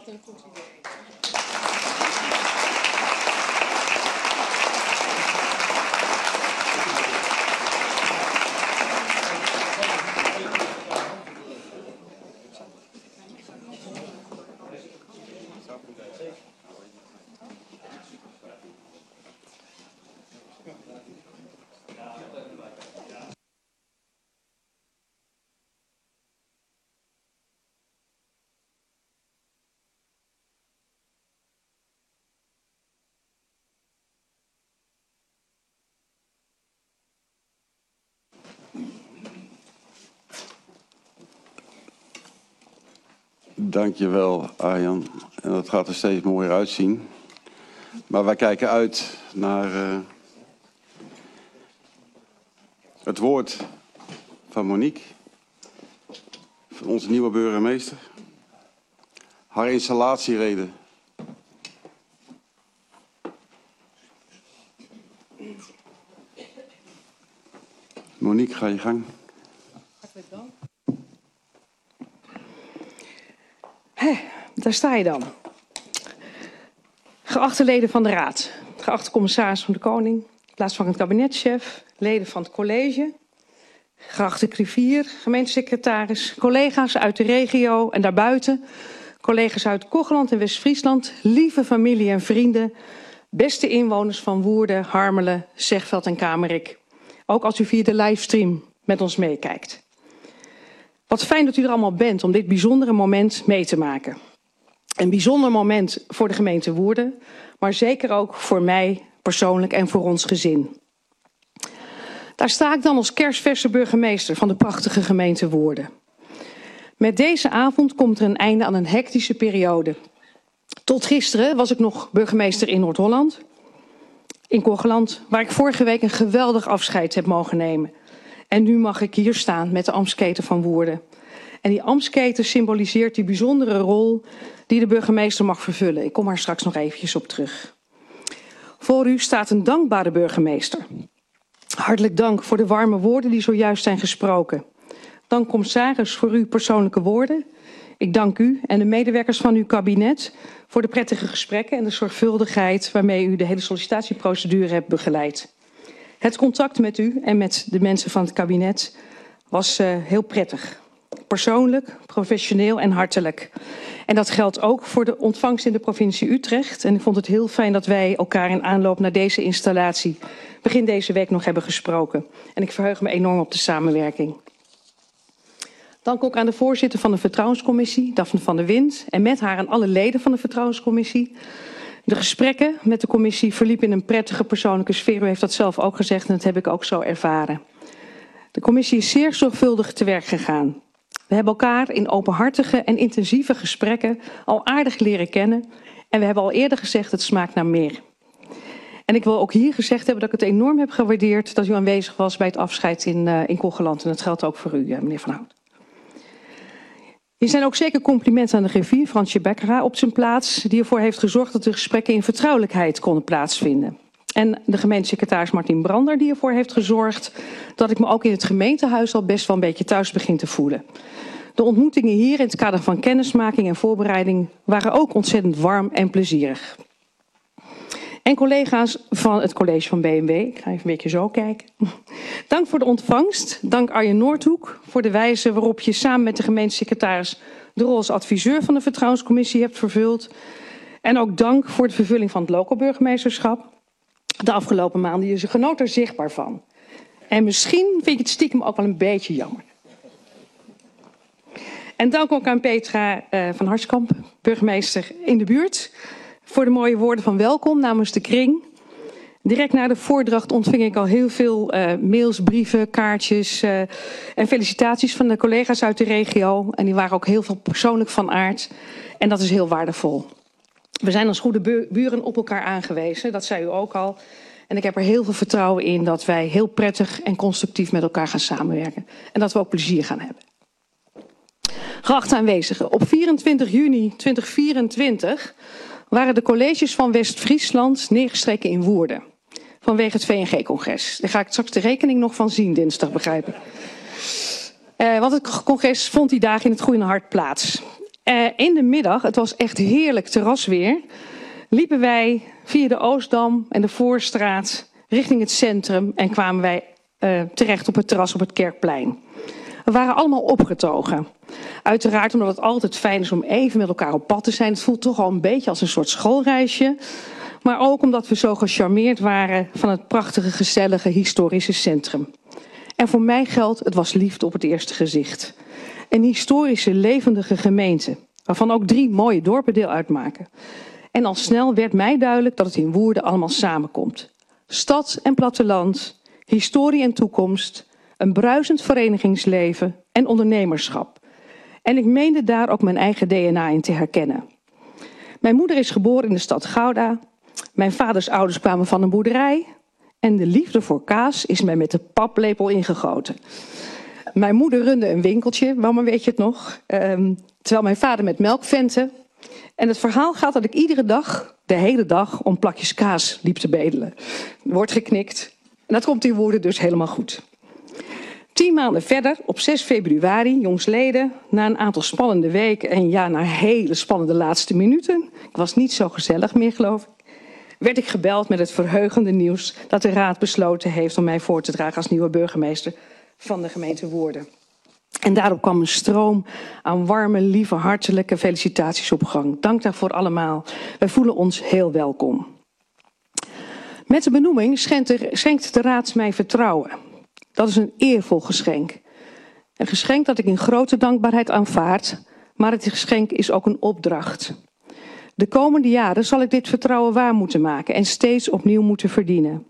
Dankjewel, Arjan. En dat gaat er steeds mooier uitzien. Maar wij kijken uit naar het woord van Monique, van onze nieuwe burgemeester. Haar installatierede. Monique, ga je gang. Hartelijk dank. Daar sta je dan. Geachte leden van de Raad, geachte commissaris van de Koning, plaatsvangend kabinetschef, leden van het college, geachte griffier, gemeentesecretaris, collega's uit de regio en daarbuiten, collega's uit Kogeland en West-Friesland, lieve familie en vrienden, beste inwoners van Woerden, Harmelen, Zegveld en Kamerik. Ook als u via de livestream met ons meekijkt. Wat fijn dat u er allemaal bent om dit bijzondere moment mee te maken. Een bijzonder moment voor de gemeente Woerden, maar zeker ook voor mij persoonlijk en voor ons gezin. Daar sta ik dan als kersverse burgemeester van de prachtige gemeente Woerden. Met deze avond komt er een einde aan een hectische periode. Tot gisteren was ik nog burgemeester in Noord-Holland, in Kogeland, waar ik vorige week een geweldig afscheid heb mogen nemen. En nu mag ik hier staan met de ambtsketen van Woerden. En die ambtsketen symboliseert die bijzondere rol die de burgemeester mag vervullen. Ik kom daar straks nog eventjes op terug. Voor u staat een dankbare burgemeester. Hartelijk dank voor de warme woorden die zojuist zijn gesproken. Dank commissaris voor uw persoonlijke woorden. Ik dank u en de medewerkers van uw kabinet voor de prettige gesprekken en de zorgvuldigheid waarmee u de hele sollicitatieprocedure hebt begeleid. Het contact met u en met de mensen van het kabinet was heel prettig. Persoonlijk, professioneel en hartelijk. En dat geldt ook voor de ontvangst in de provincie Utrecht. En ik vond het heel fijn dat wij elkaar in aanloop naar deze installatie begin deze week nog hebben gesproken. En ik verheug me enorm op de samenwerking. Dank ook aan de voorzitter van de Vertrouwenscommissie, Daphne van der Wind, en met haar aan alle leden van de Vertrouwenscommissie. De gesprekken met de commissie verliepen in een prettige persoonlijke sfeer. U heeft dat zelf ook gezegd en dat heb ik ook zo ervaren. De commissie is zeer zorgvuldig te werk gegaan. We hebben elkaar in openhartige en intensieve gesprekken al aardig leren kennen. En we hebben al eerder gezegd, het smaakt naar meer. En ik wil ook hier gezegd hebben dat ik het enorm heb gewaardeerd dat u aanwezig was bij het afscheid in Kogeland. En dat geldt ook voor u, meneer Van Hout. Hier zijn ook zeker complimenten aan de griffier, Fransje Bekkera, op zijn plaats, die ervoor heeft gezorgd dat de gesprekken in vertrouwelijkheid konden plaatsvinden. En de gemeentesecretaris Martin Brander, die ervoor heeft gezorgd dat ik me ook in het gemeentehuis al best wel een beetje thuis begin te voelen. De ontmoetingen hier in het kader van kennismaking en voorbereiding waren ook ontzettend warm en plezierig. En collega's van het college van BMW, ik ga even een beetje zo kijken. Dank voor de ontvangst. Dank Arjen Noordhoek voor de wijze waarop je samen met de gemeentesecretaris de rol als adviseur van de Vertrouwenscommissie hebt vervuld. En ook dank voor de vervulling van het lokaal burgemeesterschap. De afgelopen maanden, je genoot er zichtbaar van. En misschien vind je het stiekem ook wel een beetje jammer. En dank ook aan Petra van Harskamp, burgemeester in de buurt, voor de mooie woorden van welkom namens de kring. Direct na de voordracht ontving ik al heel veel mails, brieven, kaartjes en felicitaties van de collega's uit de regio. En die waren ook heel veel persoonlijk van aard. En dat is heel waardevol. We zijn als goede buren op elkaar aangewezen, dat zei u ook al. En ik heb er heel veel vertrouwen in dat wij heel prettig en constructief met elkaar gaan samenwerken. En dat we ook plezier gaan hebben. Geachte aanwezigen, op 24 juni 2024 waren de colleges van West-Friesland neergestreken in Woerden. Vanwege het VNG-congres. Daar ga ik straks de rekening nog van zien dinsdag, begrijp ik. Want het congres vond die dagen in het Groene Hart plaats. In de middag, het was echt heerlijk terrasweer, liepen wij via de Oostdam en de Voorstraat richting het centrum en kwamen wij terecht op het terras op het Kerkplein. We waren allemaal opgetogen. Uiteraard omdat het altijd fijn is om even met elkaar op pad te zijn. Het voelt toch al een beetje als een soort schoolreisje. Maar ook omdat we zo gecharmeerd waren van het prachtige, gezellige, historische centrum. En voor mij geldt, het was liefde op het eerste gezicht. Een historische, levendige gemeente, waarvan ook 3 mooie dorpen deel uitmaken. En al snel werd mij duidelijk dat het in Woerden allemaal samenkomt. Stad en platteland, historie en toekomst, een bruisend verenigingsleven en ondernemerschap. En ik meende daar ook mijn eigen DNA in te herkennen. Mijn moeder is geboren in de stad Gouda. Mijn vaders ouders kwamen van een boerderij. En de liefde voor kaas is mij met de paplepel ingegoten. Mijn moeder runde een winkeltje, mama weet je het nog. Terwijl mijn vader met melk ventte. En het verhaal gaat dat ik iedere dag, de hele dag, om plakjes kaas liep te bedelen. Er wordt geknikt. En dat komt in Woerden dus helemaal goed. 10 maanden verder, op 6 februari, jongsleden, na een aantal spannende weken en ja, na hele spannende laatste minuten, ik was niet zo gezellig meer geloof ik, werd ik gebeld met het verheugende nieuws dat de raad besloten heeft om mij voor te dragen als nieuwe burgemeester van de gemeente Woerden. En daarop kwam een stroom aan warme, lieve, hartelijke felicitaties op gang. Dank daarvoor allemaal. Wij voelen ons heel welkom. Met de benoeming schenkt de raad mij vertrouwen. Dat is een eervol geschenk. Een geschenk dat ik in grote dankbaarheid aanvaard, maar het geschenk is ook een opdracht. De komende jaren zal ik dit vertrouwen waar moeten maken en steeds opnieuw moeten verdienen.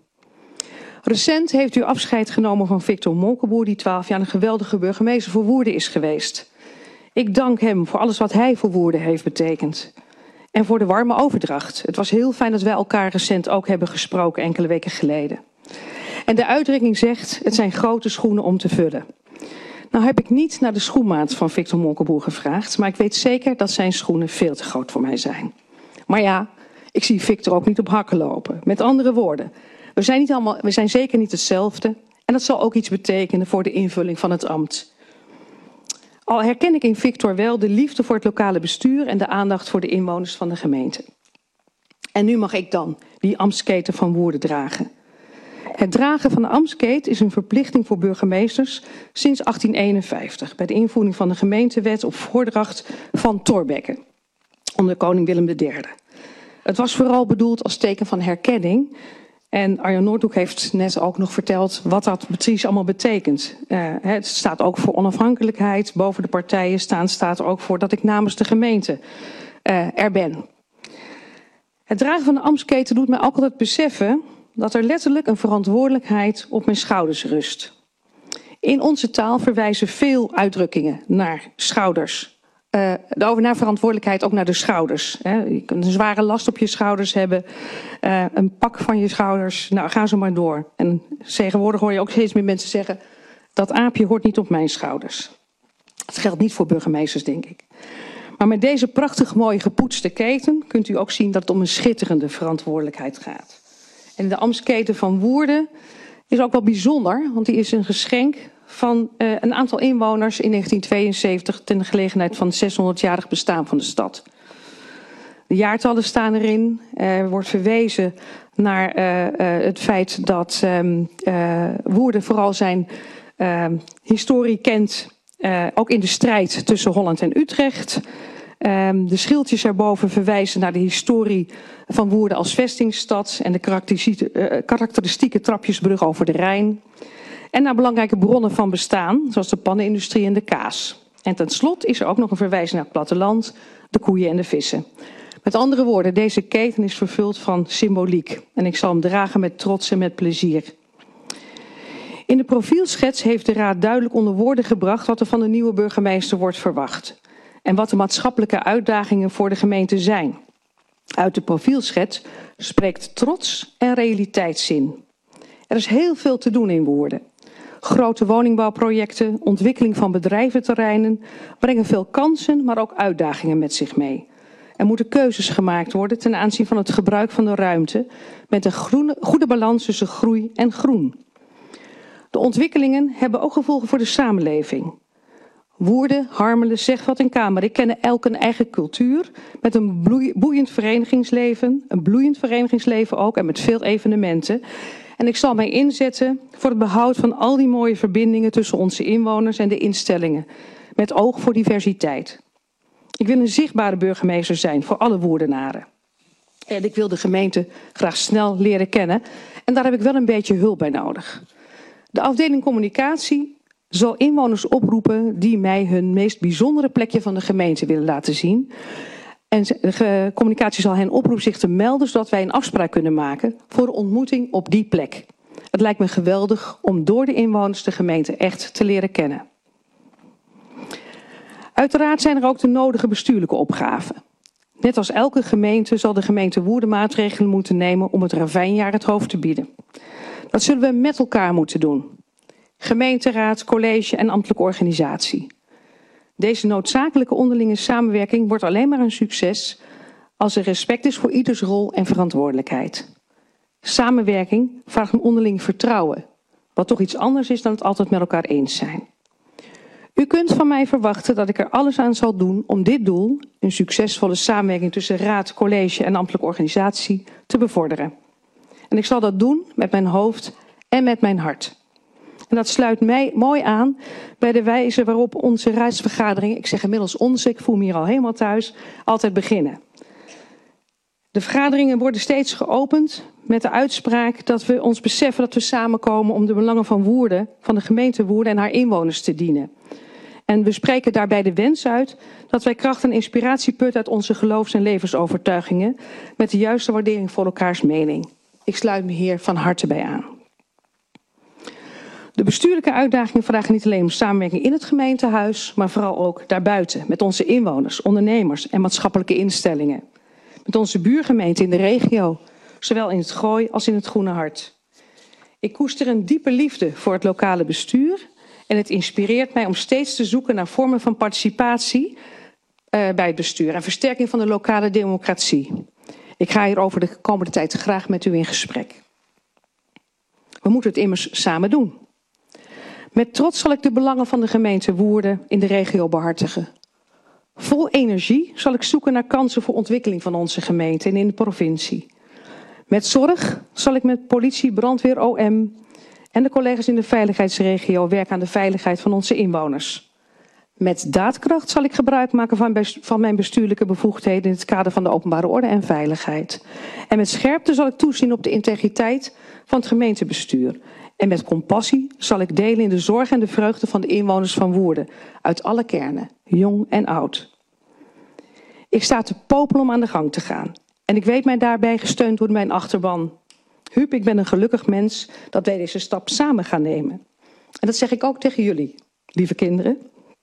Recent heeft u afscheid genomen van Victor Molkenboer, die 12 jaar een geweldige burgemeester voor Woerden is geweest. Ik dank hem voor alles wat hij voor Woerden heeft betekend. En voor de warme overdracht. Het was heel fijn dat wij elkaar recent ook hebben gesproken enkele weken geleden. En de uitdrukking zegt, het zijn grote schoenen om te vullen. Nou heb ik niet naar de schoenmaat van Victor Molkenboer gevraagd, maar ik weet zeker dat zijn schoenen veel te groot voor mij zijn. Maar ja, ik zie Victor ook niet op hakken lopen. Met andere woorden, we zijn zeker niet hetzelfde en dat zal ook iets betekenen voor de invulling van het ambt. Al herken ik in Victor wel de liefde voor het lokale bestuur en de aandacht voor de inwoners van de gemeente. En nu mag ik dan die ambtsketen van Woerden dragen. Het dragen van de ambtsketen is een verplichting voor burgemeesters sinds 1851... bij de invoering van de gemeentewet op voordracht van Thorbecke onder koning Willem III. Het was vooral bedoeld als teken van herkenning. En Arjan Noordhoek heeft net ook nog verteld wat dat precies allemaal betekent. Het staat ook voor onafhankelijkheid. Boven de partijen staat er ook voor dat ik namens de gemeente er ben. Het dragen van de ambtsketen doet mij ook altijd beseffen dat er letterlijk een verantwoordelijkheid op mijn schouders rust. In onze taal verwijzen veel uitdrukkingen naar schouders. Naar verantwoordelijkheid ook naar de schouders. Je kunt een zware last op je schouders hebben. Een pak van je schouders. Nou, ga zo maar door. En tegenwoordig hoor je ook steeds meer mensen zeggen, dat aapje hoort niet op mijn schouders. Dat geldt niet voor burgemeesters, denk ik. Maar met deze prachtig mooi gepoetste keten kunt u ook zien dat het om een schitterende verantwoordelijkheid gaat. En de ambtsketen van Woerden is ook wel bijzonder, want die is een geschenk van een aantal inwoners in 1972 ten gelegenheid van het 600-jarig bestaan van de stad. De jaartallen staan erin. Er wordt verwezen naar het feit dat Woerden vooral zijn historie kent, ook in de strijd tussen Holland en Utrecht. De schildjes erboven verwijzen naar de historie van Woerden als vestingstad en de karakteristieke trapjesbrug over de Rijn. En naar belangrijke bronnen van bestaan, zoals de pannenindustrie en de kaas. En ten slotte is er ook nog een verwijzing naar het platteland, de koeien en de vissen. Met andere woorden, deze keten is vervuld van symboliek. En ik zal hem dragen met trots en met plezier. In de profielschets heeft de Raad duidelijk onder woorden gebracht wat er van de nieuwe burgemeester wordt verwacht. En wat de maatschappelijke uitdagingen voor de gemeente zijn. Uit de profielschets spreekt trots en realiteitszin. Er is heel veel te doen in Woerden. Grote woningbouwprojecten, ontwikkeling van bedrijventerreinen brengen veel kansen, maar ook uitdagingen met zich mee. Er moeten keuzes gemaakt worden ten aanzien van het gebruik van de ruimte met een goede balans tussen groei en groen. De ontwikkelingen hebben ook gevolgen voor de samenleving. Woerden, Harmelen, Zegveld en Kamer kennen elk een eigen cultuur met een bloeiend verenigingsleven ook en met veel evenementen. En ik zal mij inzetten voor het behoud van al die mooie verbindingen tussen onze inwoners en de instellingen, met oog voor diversiteit. Ik wil een zichtbare burgemeester zijn voor alle Woerdenaren. En ik wil de gemeente graag snel leren kennen en daar heb ik wel een beetje hulp bij nodig. De afdeling communicatie zal inwoners oproepen die mij hun meest bijzondere plekje van de gemeente willen laten zien. En de communicatie zal hen oproepen zich te melden, zodat wij een afspraak kunnen maken voor een ontmoeting op die plek. Het lijkt me geweldig om door de inwoners de gemeente echt te leren kennen. Uiteraard zijn er ook de nodige bestuurlijke opgaven. Net als elke gemeente zal de gemeente Woerden maatregelen moeten nemen om het ravijnjaar het hoofd te bieden. Dat zullen we met elkaar moeten doen. Gemeenteraad, college en ambtelijke organisatie. Deze noodzakelijke onderlinge samenwerking wordt alleen maar een succes als er respect is voor ieders rol en verantwoordelijkheid. Samenwerking vraagt om onderling vertrouwen, wat toch iets anders is dan het altijd met elkaar eens zijn. U kunt van mij verwachten dat ik er alles aan zal doen om dit doel, een succesvolle samenwerking tussen raad, college en ambtelijke organisatie, te bevorderen. En ik zal dat doen met mijn hoofd en met mijn hart. En dat sluit mij mooi aan bij de wijze waarop onze raadsvergaderingen, ik zeg inmiddels onze, ik voel me hier al helemaal thuis, altijd beginnen. De vergaderingen worden steeds geopend met de uitspraak dat we ons beseffen dat we samenkomen om de belangen van Woerden, van de gemeente Woerden en haar inwoners te dienen. En we spreken daarbij de wens uit dat wij kracht en inspiratie putten uit onze geloofs- en levensovertuigingen met de juiste waardering voor elkaars mening. Ik sluit me hier van harte bij aan. De bestuurlijke uitdagingen vragen niet alleen om samenwerking in het gemeentehuis, maar vooral ook daarbuiten, met onze inwoners, ondernemers en maatschappelijke instellingen. Met onze buurgemeenten in de regio, zowel in het Gooi als in het Groene Hart. Ik koester een diepe liefde voor het lokale bestuur en het inspireert mij om steeds te zoeken naar vormen van participatie bij het bestuur en versterking van de lokale democratie. Ik ga hierover de komende tijd graag met u in gesprek. We moeten het immers samen doen. Met trots zal ik de belangen van de gemeente Woerden in de regio behartigen. Vol energie zal ik zoeken naar kansen voor ontwikkeling van onze gemeente en in de provincie. Met zorg zal ik met politie, brandweer, OM en de collega's in de veiligheidsregio werken aan de veiligheid van onze inwoners. Met daadkracht zal ik gebruik maken van mijn bestuurlijke bevoegdheden in het kader van de openbare orde en veiligheid. En met scherpte zal ik toezien op de integriteit van het gemeentebestuur. En met compassie zal ik delen in de zorg en de vreugde van de inwoners van Woerden, uit alle kernen, jong en oud. Ik sta te popelen om aan de gang te gaan. En ik weet mij daarbij gesteund door mijn achterban. Huub, ik ben een gelukkig mens dat wij deze stap samen gaan nemen. En dat zeg ik ook tegen jullie, lieve kinderen.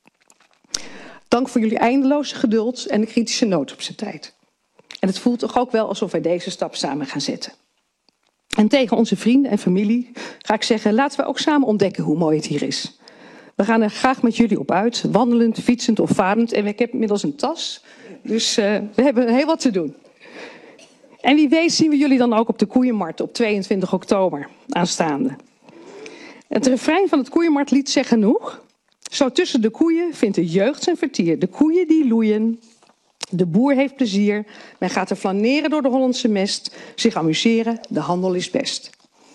Dank voor jullie eindeloze geduld en de kritische noot op zijn tijd. En het voelt toch ook wel alsof wij deze stap samen gaan zetten. En tegen onze vrienden en familie ga ik zeggen, laten we ook samen ontdekken hoe mooi het hier is. We gaan er graag met jullie op uit, wandelend, fietsend of varend. En ik heb inmiddels een tas, dus we hebben heel wat te doen. En wie weet zien we jullie dan ook op de Koeienmarkt op 22 oktober aanstaande. Het refrein van het Koeienmarktlied zegt genoeg. Zo tussen de koeien vindt de jeugd zijn vertier. De koeien die loeien, de boer heeft plezier. Men gaat er flaneren door de Hollandse mest. Zich amuseren, de handel is best.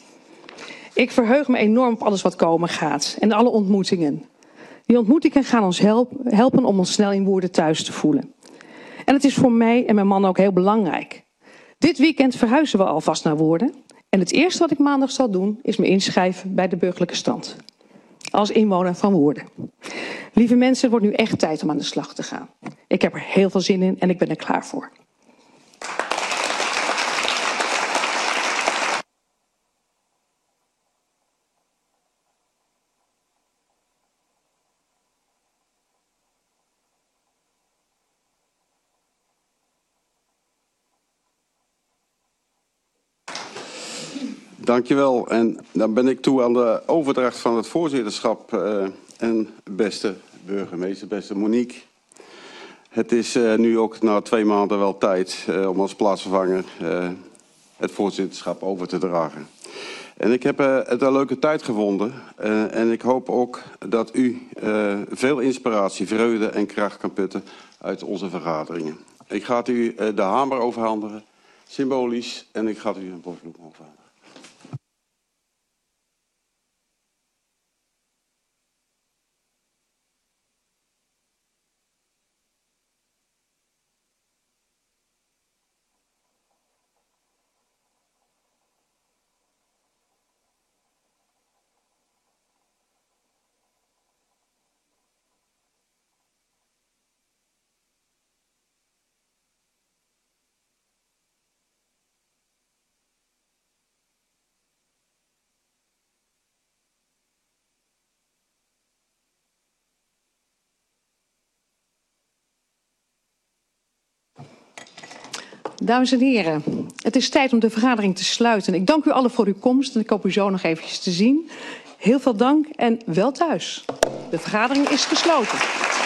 Ik verheug me enorm op alles wat komen gaat en alle ontmoetingen. Die ontmoetingen gaan ons helpen om ons snel in Woerden thuis te voelen. En het is voor mij en mijn man ook heel belangrijk. Dit weekend verhuizen we alvast naar Woerden. En het eerste wat ik maandag zal doen is me inschrijven bij de burgerlijke stand. Als inwoner van Woerden. Lieve mensen, het wordt nu echt tijd om aan de slag te gaan. Ik heb er heel veel zin in en ik ben er klaar voor. Dankjewel. En dan ben ik toe aan de overdracht van het voorzitterschap. En beste burgemeester, beste Monique. Het is nu ook na 2 maanden wel tijd om als plaatsvervanger het voorzitterschap over te dragen. En ik heb het een leuke tijd gevonden. En ik hoop ook dat u veel inspiratie, vreugde en kracht kan putten uit onze vergaderingen. Ik ga u de hamer overhandigen, symbolisch, en ik ga u een bosbloem overhandigen. Dames en heren, het is tijd om de vergadering te sluiten. Ik dank u allen voor uw komst en ik hoop u zo nog eventjes te zien. Heel veel dank en wel thuis. De vergadering is gesloten.